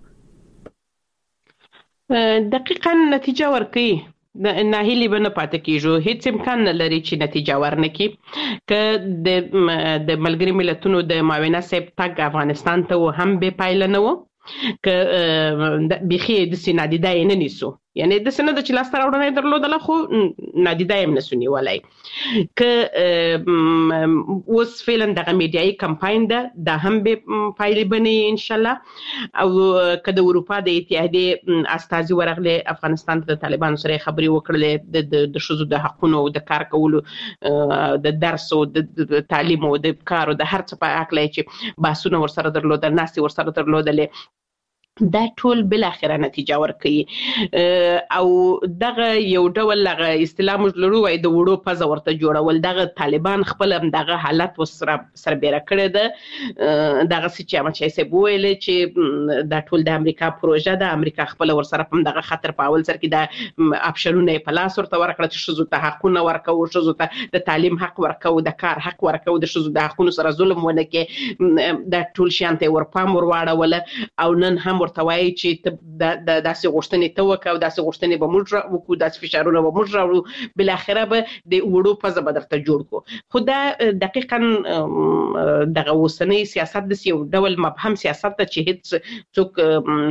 دقیقاً نتیجه ورکړي د ناهیلی بنه پاتې کیږي هیڅ امکان نه لري چې نتیجه ورنکي ک د د ملګری ملتونو د معاونت سیب تاګ افغانستان ته هم به پایله نه و ک بخي د سینادیدا نه نیسو یعنی د سند چې لاس تر اورنه درلودله خو نادیدا هم نسونی ولای ک اوس فعلا دغه میډیایي کمپاین ده د هم به پایلې بني ان شاء الله او کله اروپا د اتحادیه استازي ورغله افغانستان ته طالبان سره خبري وکړلې د شذو د حقونو د کار کولو د درس او د تعلیم او د کار او د هر څه په اړه چې باسونه ورسره درلودل ناسي ورسره درلودل دا ټول بل اخره نتیجه ورکړي او دغه یو ډول لغه استلام لرو وای د وړو پز ورته جوړول دغه طالبان خپل دغه حالت وسره سربېره کړی ده دغه چې ما چې سه بویل چې د ټول د امریکا پروژه د امریکا خپل ورسره په دغه خطر په اول سر کې د اپشنونه په لاس ورته ورکړه چې شذو ته حقونه ورکو شذو ته د تعلیم حق ورکو د کار حق ورکو د شذو د حقونو سره ظلم ونه کې د ټول شانته ورپام ورواړه او نن هم ورتوای چې د داسې غوښتنې ته وکاو داسې غوښتنې به موږ وکړو داسې فشارونه به موږ راوړو بل اخره به د وړو په ځبه درته جوړ کو خو دا دقیقاً دغه اوسنی سیاست د یو ډول مبهم سیاست ته چې هیڅ څوک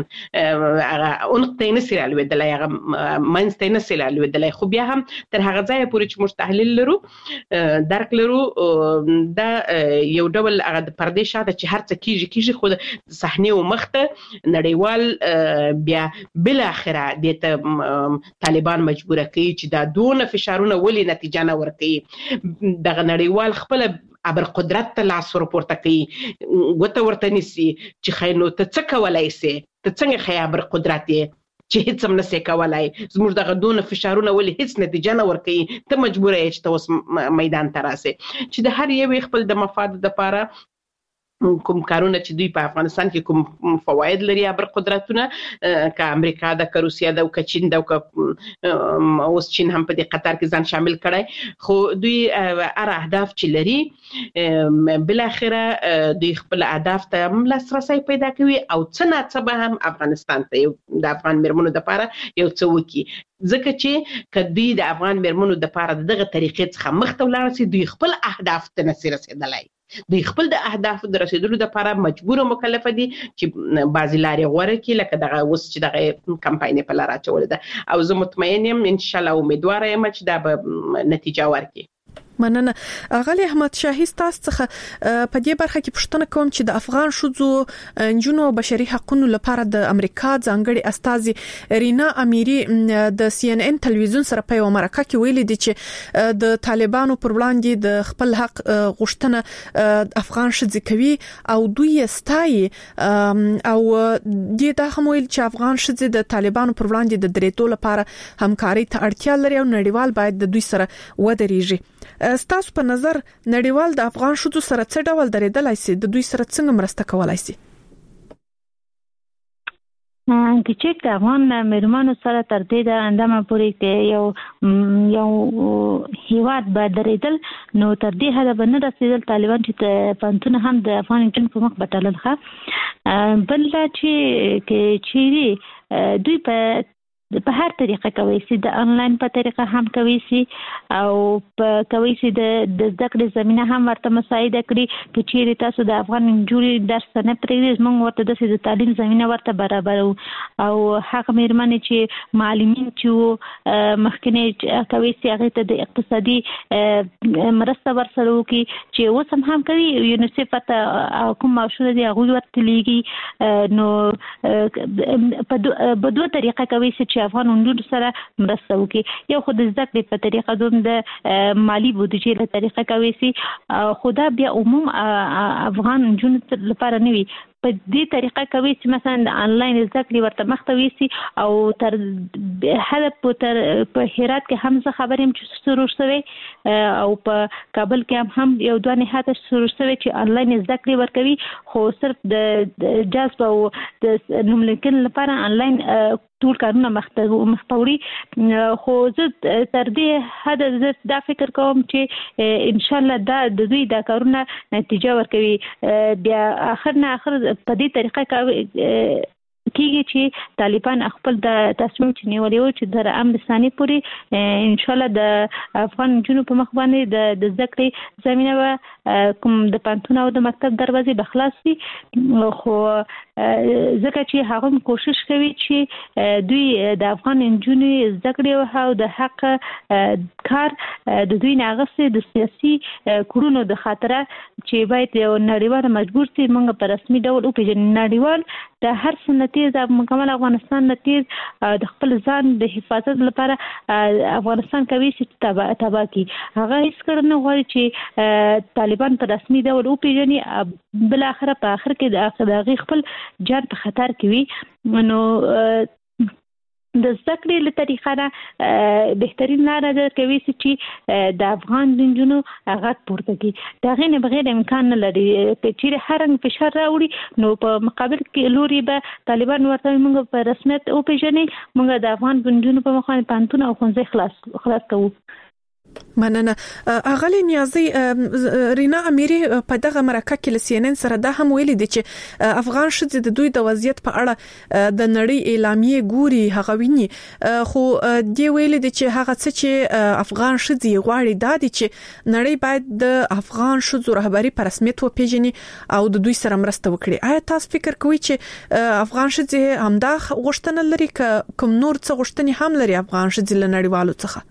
هغه اونقطه نه سره لویدلای هغه منځته نه سره لویدلای خو بیا هم تر هغه ځای پورې چې موږ تحلیل لرو درک لرو دا یو ډول هغه د پردې شاته چې هر څه کیږي کیږي خو صحنه او مخته نړیوال بیا بل اخره د طالبان مجبور کوي چې دا دون فشارونه ولې نتیجه نه ورکړي د نړیوال خپل ابر قدرت ته لاس ورپورته کوي وته ورته نسی چې خاينو ته څه کولای سي ته څنګه خیا ابر قدرت چې هیڅ هم نسې کولای زموږ دغه دون فشارونه ولې هیڅ نتیجه نه ورکړي ته مجبور یې چې تاسو میدان ته راسي چې د هر یو خپل د مفاد لپاره کوم کارونه چې دوی په افغانستان کې کوم فواید لري ابر قدرتونه ک امریکا د روسیا د او چین د او اوس چین هم په دې قطر کې ځان شامل کړي خو دوی ار اهداف چې لري بل اخره دوی خپل اهداف ته لاسرسي پیدا کوي او څه نه څه به هم افغانستان ته د افغان مرمنو لپاره یو څه وکي ځکه چې کدی د افغان مرمنو لپاره دغه طریقې څخه مخته ولاړ سي دوی خپل اهداف ته نه رسیدلای دوی خپل د اهداف د رسیدلو لپاره مجبور او مکلف دي چې بازی لارې غوړه کې لکه دغه اوس چې دغه کمپاین په لار اچول ده او زه مطمئن یم ان شاء الله امیدوار یم چې دا به نتیجه ورکړي مننه اغلی احمد شاهي تاسو څخه په دې برخه کې پوښتنه کوم چې د افغان شذو جنو بشري حقوقو لپاره د امریکا ځانګړي استاذي رینا امیری د سی ان ان تلویزیون سره په یو مرکه کې ویلي دي چې د طالبانو پر وړاندې د خپل حق غوښتنه افغان شذې کوي او دوی ستایي او د دا هم ویل چې افغان شذې د طالبانو پر وړاندې د درېدو لپاره همکاري ته اړتیا لري او نړیوال باید د دوی سره ودرېږي ستاسو په نظر نړیوال د افغان شذو سره څه ډول درېدلای شي د دوی سره څنګه مرسته کولای شي چې د افغان مرمنو سره تر دې د اندامه پورې کې یو یو هیواد به درېدل نو تر دې حد به نه رسیدل طالبان چې پنځونه هم د افغان جن په مخ بټلل ښه بل چې کې چيري دوی په په هر طریقه کوي سي د انلاین په طریقه هم کوي سي او په کوي سي د د ذکر زمينه هم ورته مساعده کړي چې چیرې تاسو د افغان انجوري درس نه پرېږدئ موږ ورته د تعلیم زمينه ورته برابر او هغه مېرمنې چې معلمین چې مخکنی کوي سي هغه ته د اقتصادي مرسته ورسره وکړي چې اوس هم هم کوي یونیسف ته کوم معاشونه دي هغه ورته لیږي نو په دوه طریقه کوي چې افغان انجونو سره مرسته وکړي یو خو د زده کړې په طریقه دوم د مالی بودیجې له طریقه کوي سي خو دا بیا عموم افغان انجونو لپاره نه وي په دې طریقه کوي چې مثلا د انلاین زده کړې ورته مخته وي او تر هدف تر په هرات کې هم څه خبرې هم چې شروع شوه او په کابل کې هم یو دوه نهاته شروع شوه چې انلاین زده کړې ورکوي خو صرف د جذب او د نوملیکن لپاره انلاین ټول کارونه مخپوري خو زه تر دې حد زه دا فکر کوم چې ان شاء الله دا د دوی د کارونه نتیجه ورکوي بیا اخر نه اخر په دې طریقه کوي کیږي چې طالبان خپل د تصمیم چې نیولې و چې د امن ثاني پوری ان شاء الله د افغان جنوب په مخ باندې د د ذکر زمينه و کوم د پانتون او د مکتب دروازې بخلاص دي خو ځکه چې هغه کوشش کوي چې دوی د افغان انجونی ذکر او د حق کار د دوی ناغسه د سیاسي کورونو د خاطره چې باید نړیوال مجبور سي موږ په رسمي ډول او په نړیوال د هر سنتیز د مکمل افغانستان نتیز د خپل ځان د حفاظت لپاره افغانستان کوي چې تبا تبا کی هغه هیڅ کړنه غواړي چې طالبان په رسمي ډول او پیژني بل اخر په اخر کې د خپل جان په خطر کې وي نو د ذکر له طریقه نه بهترین لاره ده کوي چې د افغان دنجونو هغه پورته کی دا غینه بغیر امکان نه لري چې هر رنګ فشار راوړي نو په مقابل کې لوري به طالبان ورته موږ په رسمیت او پیژني موږ د افغان دنجونو په مخانه پانتون او خونځي خلاص خلاص کوو مننه اغلی نیازي رینا اميري په دغه مرکه کې لسینن سره دا هم ویلي دي چې افغان شذ د دوی د وضعیت په اړه د نړۍ اعلامیه ګوري هغه ویني خو دی ویلي دي چې هغه څه چې افغان شذ غواړي دا دي چې نړۍ باید د افغان شذ رهبری په رسمیت و پیژني او د دوی سره مرسته وکړي آیا تاسو فکر کوئ چې افغان شذ همدا غوښتنه لري کوم نور څه غوښتنې هم لري افغان شذ له نړیوالو څخه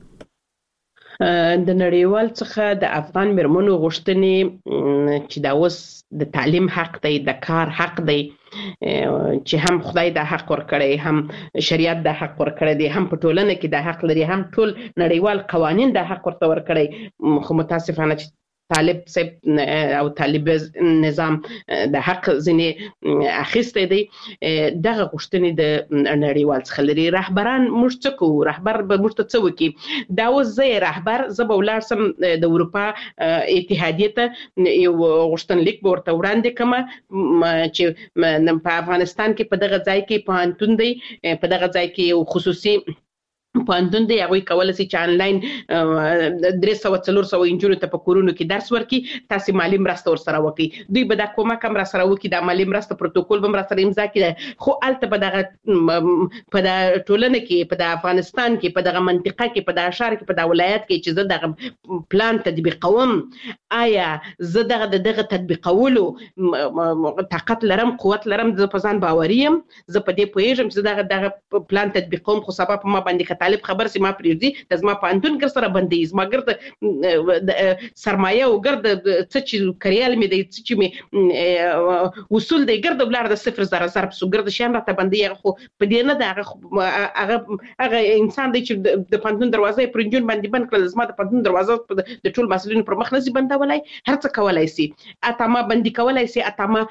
د نړیوال څخه د افغان مرمنو غوښتنې چې دا اوس د تعلیم حق دی د کار حق دی چې هم خدای د حق ورکړي هم شریعت د حق ورکړي دي هم په ټولنه کې د حق لري هم ټول نړیوال قوانين د حق ورته ورکړي خو متاسفانه چې طالب صاحب او طالب نظام د حق ځنې اخیسته دي دغه غوښتنې د نړیوال څخه لري رهبران موږ څه کوو رهبر به موږ ته څه وکړي دا اوس زه رهبر زه به ولاړ سم د اروپا اتحادیه ته یو غوښتنلیک به ورته وړاندې کوم چې په افغانستان کې په دغه ځای کې پوهنتون دی په دغه ځای کې یو خصوصي پوهنتون دی هغوی کولی شي چې انلاین درې سوه څلور سوه نجونو ته په کورونو کې درس ورکړي تاسې مالي مرسته ورسره وکړي دوی به دا کومک هم راسره وکړي دا مالي مرسته پروتوکول به هم راسره امضا کړي خو هلته په دغه په دغه ټولنه کې په دغه افغانستان کې په دغه منطقه کې په دغه ښار کې په دغه ولایت کې چې زه دغه پلان تطبیقوم آیا زه دغه دغه تطبیقولو طاقت لرم قوت لرم زه په ځان باوري یم زه په دې پوهېږم چې زه دغه دغه پلان تطبیقوم خو سبا په ما باندې طالب خبر سي ما پریږدي د زما پانتون ګر سره بندي زما ګرد سرمایه او ګرد څه چې کریال می دی څه چې می وصول دی ګرد بلار د صفر زره ضرب سو ګرد شان راته بندي خو په دې نه دا هغه هغه انسان دی چې د پانتون دروازه پرنجون باندې بند کړل زما د پانتون دروازه د ټول مسلمانانو پر مخ نسی بندولای هر څه کولای سي اتما بندي کولای سي اتما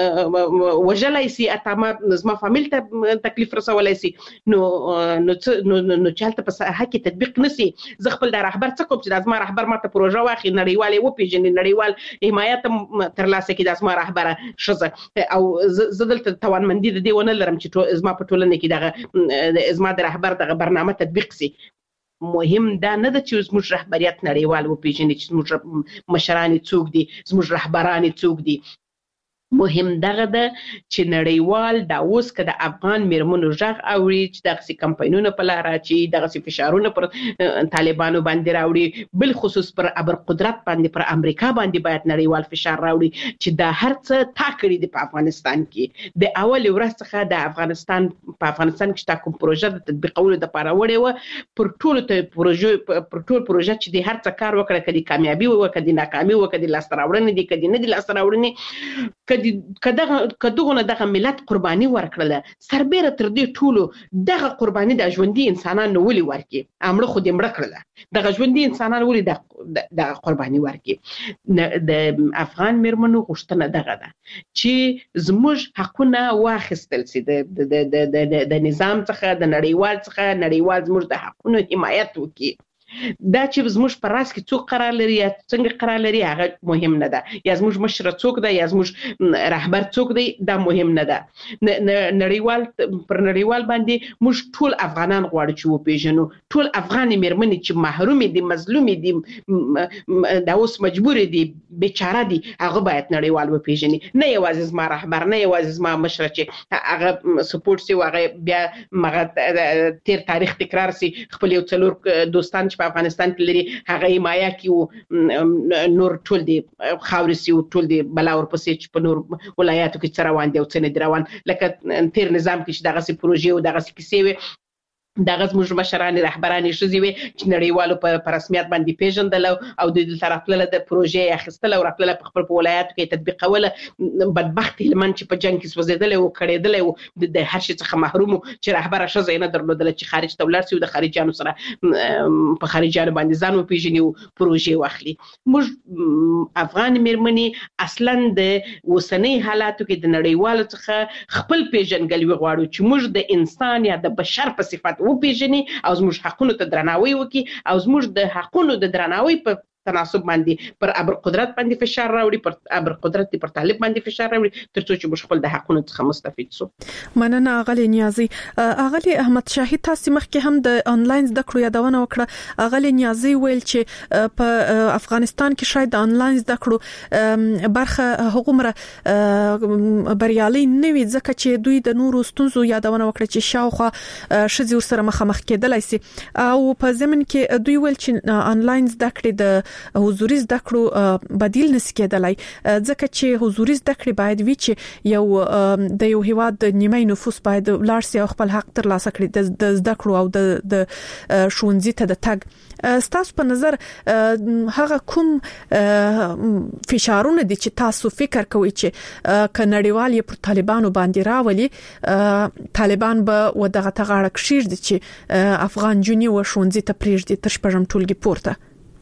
وجلای سي اتما زما فامیل ته تکلیف رسولای سي نو نو نو چالت په ساحه کې تطبیق نسی زه خپل د رهبر څه کوم چې د ازما رهبر ماته پروژه واخی نړیوال او پیژنې نړیوال حمایت تر لاسه کې د ازما رهبر شزه او زه دلته توانمندي د دې ونه لرم چې ازما په ټولنه کې دغه ازما د رهبر دغه برنامه تطبیق سي مهم دا نه ده چې زموږ رهبریت نړیوال و پیژنې چې زموږ مشران څوک دي زموږ رهبران څوک دي مهم دغه د چې نړیوال دا اوس که د افغان میرمنو ژغ اوري چې دغه کمپاینونه په لار چې دغه فشارونه پر طالبانو باندې راوړي، بل خصوص پر ابر قدرت باندې پر امریکا باندې باید نړیوال فشار راوړي چې دا هر څه تا کړی دی په افغانستان کې. د اول ورځ څخه د افغانستان په افغانستان کې تا کوم پروژه د تطبیقولو لپاره وړې و، پر ټولو ته پروژه پر ټول پروژه چې د هر څه کار وکړه، کدي کامیابی و کدي ناکامي و کدي لاس راوړنې دي کدي نه دي لاس راوړنې، کدغه کدغه دغه ملت قرباني ورکړله. سربېره تر دې ټولو دغه قرباني د ژوندۍ انسانانو ولې ورکي؟ امړه خو دې مړه کړله، دغه ژوندۍ انسانان ولې دغه قرباني ورکي؟ د افغان میرمنو غوښتنه دغه ده چې زموږ حقونه واخیستل سي د د د نظام څخه، د نړیوال څخه، نړیوال زموږ د حقونو حمایت وکړي. دا چې زموږ په راس کې څوک قرار لري یا څنګه قرار لري هغه مهم نه ده، یا زموږ مشر څوک ده یا زموږ رهبر څوک دی دا مهم نه ده. نړیوال پر نړیوال باندې موږ ټول افغانان غواړو چې وپیژنو، ټول افغان میرمنې چې محروم دي، مظلوم دي، دا اوس مجبور دي، بیچاره دي، هغه باید نړیوال وپیژني. نه یوازې زما رهبر، نه یوازې زما مشر چې هغه سپورټ سي، هغه بیا مغه تیر تاریخ تکرار سي، خپل یو څلور دوستان چې په افغانستان کې لري هغه حمایه کیو، نور ټول دی خاورې سي، ټول دی بلا ورپسې چې په نور ولایاتو کې څه روان دي او څه نه دي روان. لکه تیر نظام کې چې دغسې پروژې او دغسې کیسې وي، دغه زموږ مشران رهبران ښځې وي چې نړیوالو په رسمیت باندې پیژندل او د دلته راتلله د پروژې اخیستله او راتلله په خپل په ولایاتو کې تطبیقوله. بدبخت هلمند چې په جنګ کې سوځېدلی و، کړېدلی و، د هر شي څخه محروم و، چې رهبره ښځه یې نه درلودله چې خارج ته ولاړ سي او د خارجیانو سره په خارجیانو باندې ځان وپېژني او پروژې واخلي. موږ افغان میرمنې اصلا د اوسنۍ حالاتو کې د نړیوالو څخه خپل پیژندګلوي غواړو چې موږ د انسان یا د بشر په صفت وپیژني او زموږ حقونو ته درناوی وکړي او زموږ د حقونو د درناوی په تناسب باندې پر ابر قدرت باندې فشار راوړي، پر ابر قدرت پر طالب باندې فشار راوړي، ترڅو چې موږ خپل د حقونو څخه مستفید سو. مننه اغلی نیازي. اغلی احمد شاهي، تاسو مخکې هم د انلاین زده کړو یادونه وکړه. اغلی نیازي ویل چې په افغانستان کې شاید د انلاین زده کړو برخه هغومره بریالي نه وي، ځکه چې دوی د نورو ستونزو یادونه وکړه چې شاوخوا ښځې ورسره مخامخ کېدلای سي، او په ضمن کې دوی ویل چې انلاین زده کړې د حضوري زده کړو بدیل نشي کېدلای، ځکه چې حضوري زده کړې باید وي چې یو د یو هیواد د نیمه نفوس باید لاړ سي او خپل حق ترلاسه کړي د زده کړو او د ښوونځي ته د تګ. ستاسو په نظر هغه کوم فشارونه دي چې تاسو فکر کوئ چې ک نړیوال یې پر طالبانو باندې راولي، طالبان به ودغه تغاړه کشیږي چې افغان جونی و ښوونځي ته پریږدي تر شپږم ټولګي پورته؟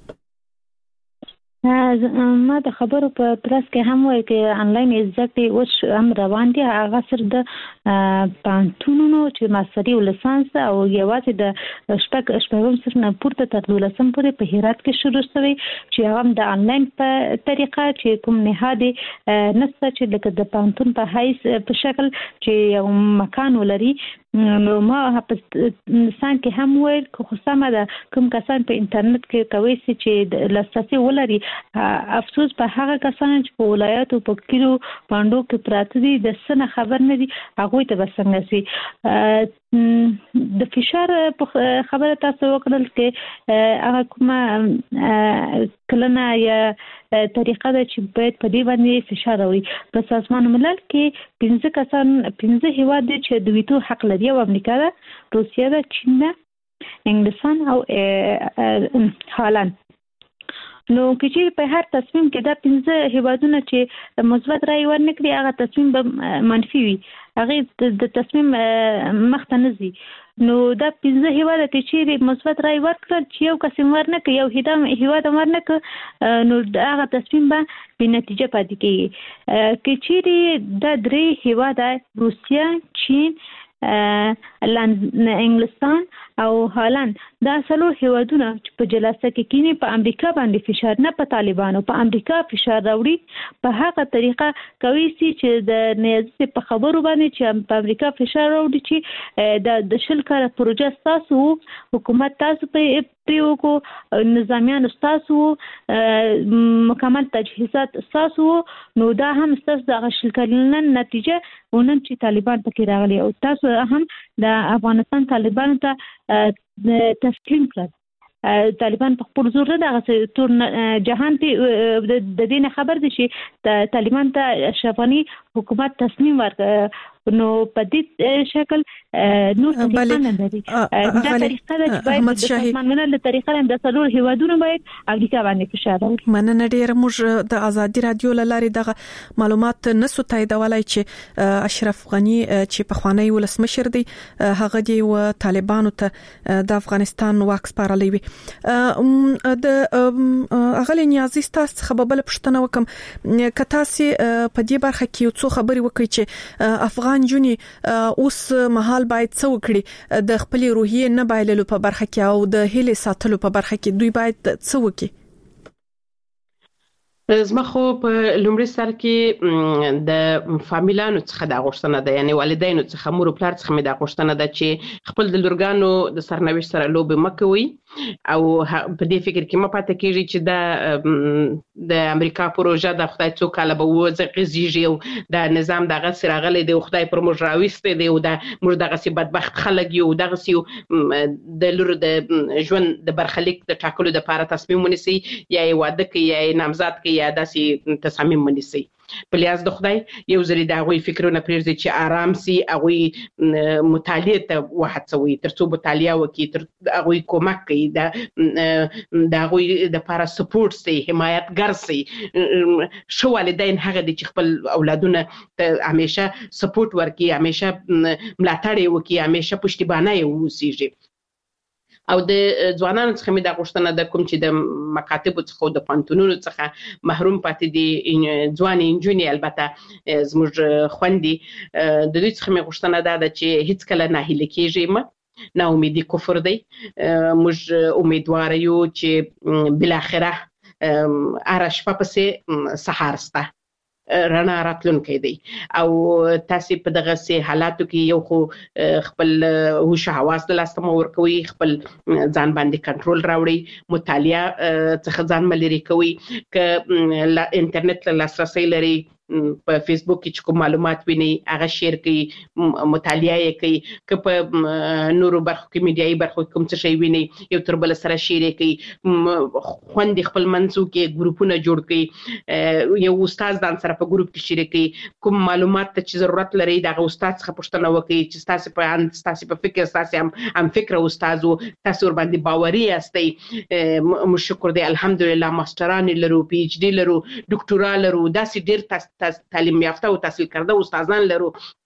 ما د خبرو په ترڅ کې هم وایي چې انلاین زده کړې اوس هم روان دي، هغه سر د پانتونونو چې ماستري او لیسانس او یوازې د شپږ شپږم صنف نه پورته تر دولسم پورې په هرات کې شروع شوی، چې هغه د انلاین په طریقه چې کوم نهادي نسته چې لکه د پانتون په حیث په شکل چې یو مکان ولري. نو ما په انسان کې هم ویل خو سمه ده کوم کسان په انټرنیټ کې کوي چې لاسرسي ولري. افسوس په هغه کسان چې په ولایتو په کلیو باندې کې پراته دي د څه خبر نه دي، هغه ته بسنګ سي. د فشار په خبره تاسو وکړل کې هغه کومه کلنه یا طریقه ده چې باید په دې باندې فشار راوړي. په سازمان ملل کې پنځه کسان پنځه هیواد دي چې د ویټو حق لري، او امریکا ده، روسیه ده، چین ده، انګلستان او هالند. نو چې په هر تصمیم کې دا پنځه هیوادونه چې مثبت رائے ورنکړي هغه تصمیم به منفي وي، هغه د تصمیم مخته نه ځي. نو دا پنځه هیواد چې مثبت رائے ورکړل چې یو قسم ورنکړي، یو هیواد هیواد ورنکړي، نو هغه تصمیم به بې نتیجه پاتې کیږي. کې چې دا درې هیواد روسیه، چین، انګلستان او هالند، دا څلور هیوادونه چې په جلسه کې کینی په امریکا باندې فشار نه په طالبانو په امریکا فشار راوړي، په هغه طریقه کوي چې د نیازي په خبرو باندې چې په امریکا فشار راوړي چې د د شل کال پروژه تاسو حکومت تاسو په ډاکټري وکړو نظامیان استاسو مکمل تجهیزات استاسو نو دا هم استاس د غشل کلنن نتیجه ونن چې طالبان پکې راغلي او تاسو هم د افغانستان طالبان ته تسلیم کړل طالبان په خپل زور نه دغه ټول جهان ته د دې خبر دي چې طالبان ته اشرف غني حکومت تصمیم ورک نو په دې شکل نو طالبان نه دي دا طریقه د احمد شاهي مننه د طریقه د څلور هیوادونو باید امریکا باندې فشار راوړي مننه ډیر موږ د ازادي رادیو لاري دغه معلومات نسو تاییدولای چې اشرف غنی چې په خوانی ولسمشر دی هغه دی و طالبانو ته د افغانستان واک سپارلی وي د اغلی نیازي تاسو خبربل پښتنه وکم کته سي په دې برخه کې یو څو خبري وکړي چې افغان جونی اوس محل باید څو کړي د خپل روحیه نه بایللو په برخه کې او د هیله ساتلو په برخه کې دوی باید څو وکړي زما خو په لومړي سر کې د فامیلانو څخه د غوښتنه ده یعنی والدینو څخه مور او پلار څخه مې د غوښتنه ده چې خپل د لورګانو د سرنوشت سره لوب مکوي او په دې فکر کې ما پاتې کېږي چې د د امریکا پروژه د خدای څو کاله به وځي غزيږي او د نظام دغه سراغلې د خدای پر موږ راويسته دی او د موږ دغه سي بدبخت خلک یو دغه سي د لور د ژوند د برخلیک د ټاکلو د لپاره تصمیم ونیسي یا واده کوي یا نامزد کوي یا داسې تصامیم ونیسي په لیاز د خدای یو ځری د هغوی فکرونه پرېږدي چې آرام سي هغوی مطالعه ته وهڅوي ترڅو مطالعه وکړي تر هغوی کومک کوي د د هغوی د لپاره سپورټ سي حمایتګر سي شو والدین هغه دي چې خپل اولادونه ته همیشه سپورټ ورکړي همیشه ملاتړ وکړي همیشه پشتیبانه ووسیږي او د ځوانانو څخه مې د غوښتنه د کوم چې د مکاتبو څخه د پانتونونو څخه محروم پاتې دي ځوان انجونی البته زموږ خوندي د دوی څخه مې غوښتنه ده چې هیڅ کله نه هیله کېږي ما نه امیدي کفر دی موږ امیدوار یو چې بل اخره ارش په پسې سحر ستا رڼا راتلونکي دی او تاسو په دغه سي حالاتو کې یو خو خپل هوش حواس د لاس ته ورکوي خپل ځان باندې کنټرول راوړي مطالعه څخه ځان ملري کوي ک انټرنیټ له لاسرسي لري په فیسبوک کې چې کوم معلومات ویني هغه شیر کوي مطالعه یې کوي که په نورو برخو کې میډیایي برخو کوم څه شی ویني یو تر بل سره شیر کوي خوندې خپل منځو کې ګروپونه جوړ کوي یو استاد ځان سره په ګروپ کې شیر کوي کوم معلومات ته چې ضرورت لري دغه استاد څخه پوښتنه وکړي چې تاسو په ان تاسو په فکر تاسو هم هم فکر استادو تاسو ور باندې باوري یاستئ مشکور دی الحمدلله ماستران لرو پی ایچ ډی لرو ډاکټورا لرو داسې ډیر تاسو تعلیم یافته او تحصیل کرده استادان لرو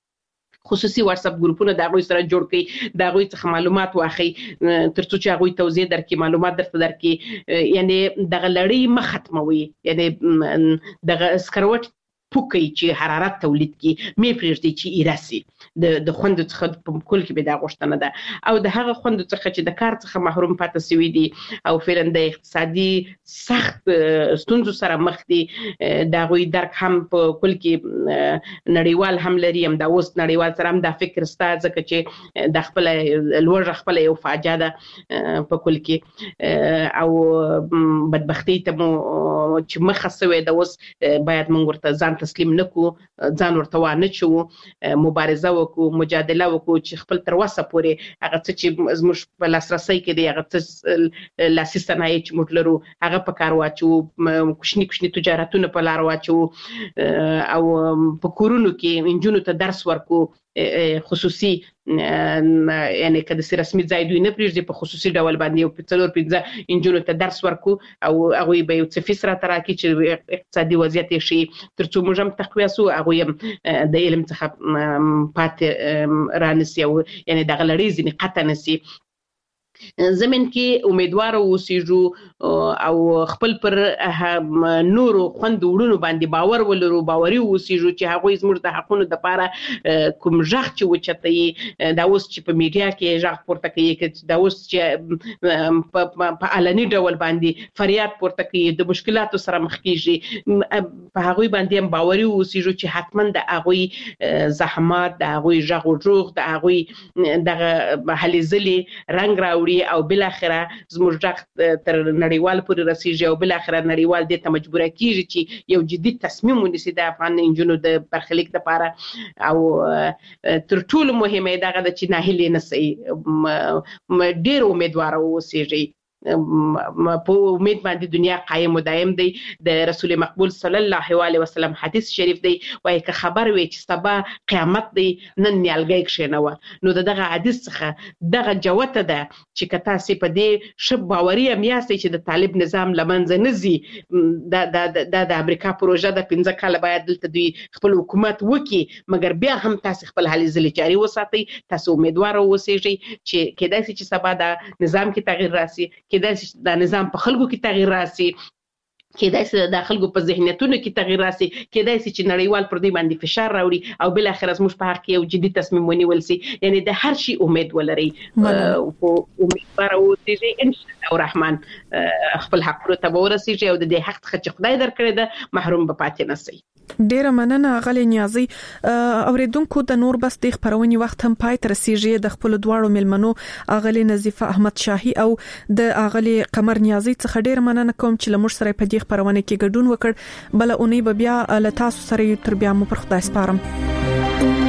خصوصي واتس اپ ګروپونه د هغوی سره جوړ کړي د هغوی څخه معلومات واخلي ترڅو چې هغوی توضیح درکړي معلومات درته درکړي یعنی دغه لړۍ مخ ختموي یعنی دغه سکروټ پوکي چې حرارت تولید کی مې پرېږدي چې ایراسي د د خوند څخه په کول کې به دا غوښتنه ده او د هغه خوند څخه چې د کار څخه محروم پاتې سوي دي او فعلا د اقتصادي سخت ستونزو سره مخ دي دا غوي درک هم په کول کې نړیوال هم لري هم دا اوس نړیوال سره هم دا فکر ستاسو ځکه چې د خپل لوړ خپل یو فاجعه ده په کول کې او بدبختی ته مو چې مخ سوي د اوس باید موږ ورته ځان تسلیم نکو ځان ورته وانه چو مبارزه وکړو مجادله وکړو چې خپل تر وسه پورې هغه څه چې زموږ په لاسرسي کې دی هغه څه لاسي صنایع چې موږ لرو هغه په کار واچو کوچني کوچني تجارتونه په لار واچو او په کورونو کې انجونو ته درس ورکو خصوصي یعنی کله چې رسمي ځای دوی نه پریږدي په خصوصي ډول باندې یو په څلور پنځه انجونو ته درس ورکو او هغه به یو څه فیس را تراکي چې اقتصادي وضعیت شي ترڅو موږ هم تقویه سو هغه هم د علم څخه پات رانسي او یعنی د غلړې ځنی قطع نسي زمين کې امیدوار اوسېږو او خپل پر نورو خوند وړونو باندې باور ولرو باوري اوسېږو چې هغه زموږ د حقونو د لپاره کوم ژغ چې وچتای دا اوس چې په میډیا کې ژغ پورته کوي دا اوس چې په علني ډول باندې فریاد پورته کوي د مشکلاتو سره مخ کیږي په هغه باندې هم باوري اوسېږو چې حتما د هغه زحمات د هغه ژغ او جوغ د هغه دغه هلي ځلي رنگ راو راوړي او بل اخره زموږ ځخ تر نړیوال پورې رسیږي او بل اخره نړیوال د ته مجبور کیږي چې یو جدي تصمیم ونیسي د افغان انجونو د برخلیک لپاره او تر ټولو مهمه دا غواړي چې ناهیلي نشي ډیر امیدوار اوسئ په امید باندې دنیا قائم و دائم دی د رسول مقبول صلی الله علیه وسلم حدیث شریف دی وایي که خبر وي چې سبا قیامت دی نن نیالګي کښینوه نو دغه حدیث څخه دغه جوته ده چې کتا سي په دې شب باوري میاستي چې د طالب نظام لمنځه نزي د د امریکا پروژه د پنځه کال باید دلته دوی خپل حکومت وکي مګر بیا هم تاسو خپل حالي ځلې جاري وساتئ تاسو امیدوار اوسئ چې کېدای شي چې سبا د نظام کې تغییر راسي کېدای شي د نظام په خلکو کې تغییر راسي کېدای شي د خلکو په ذهنیتونو کې تغییر راسي کېدای شي چې نړیوال پر دې باندې فشار راوړي او بل اخر زموږ په حق کې یو جدي تصمیم ونیول شي یعنی د هر شي امید ولري او امیدوار اوسئ ان شاء الله الرحمن خپل حق ته ورسیږي او د دې حق څخه چې خدای درکړي ده محروم به پاتې نشي. ډیره مننه غلې نیازي اوریدونکو د نور بس د خبرونې وخت هم پای تر رسیږي د خپل دواړو ملمنو اغلې نظیفه احمد شاهي او د اغلې قمر نیازي څخه ډیره مننه کوم چې لمر سره په دې خبرونه کې ګډون وکړ بل اونۍ به بیا له تاسو سره تر بیا مو پر خدای سپارم.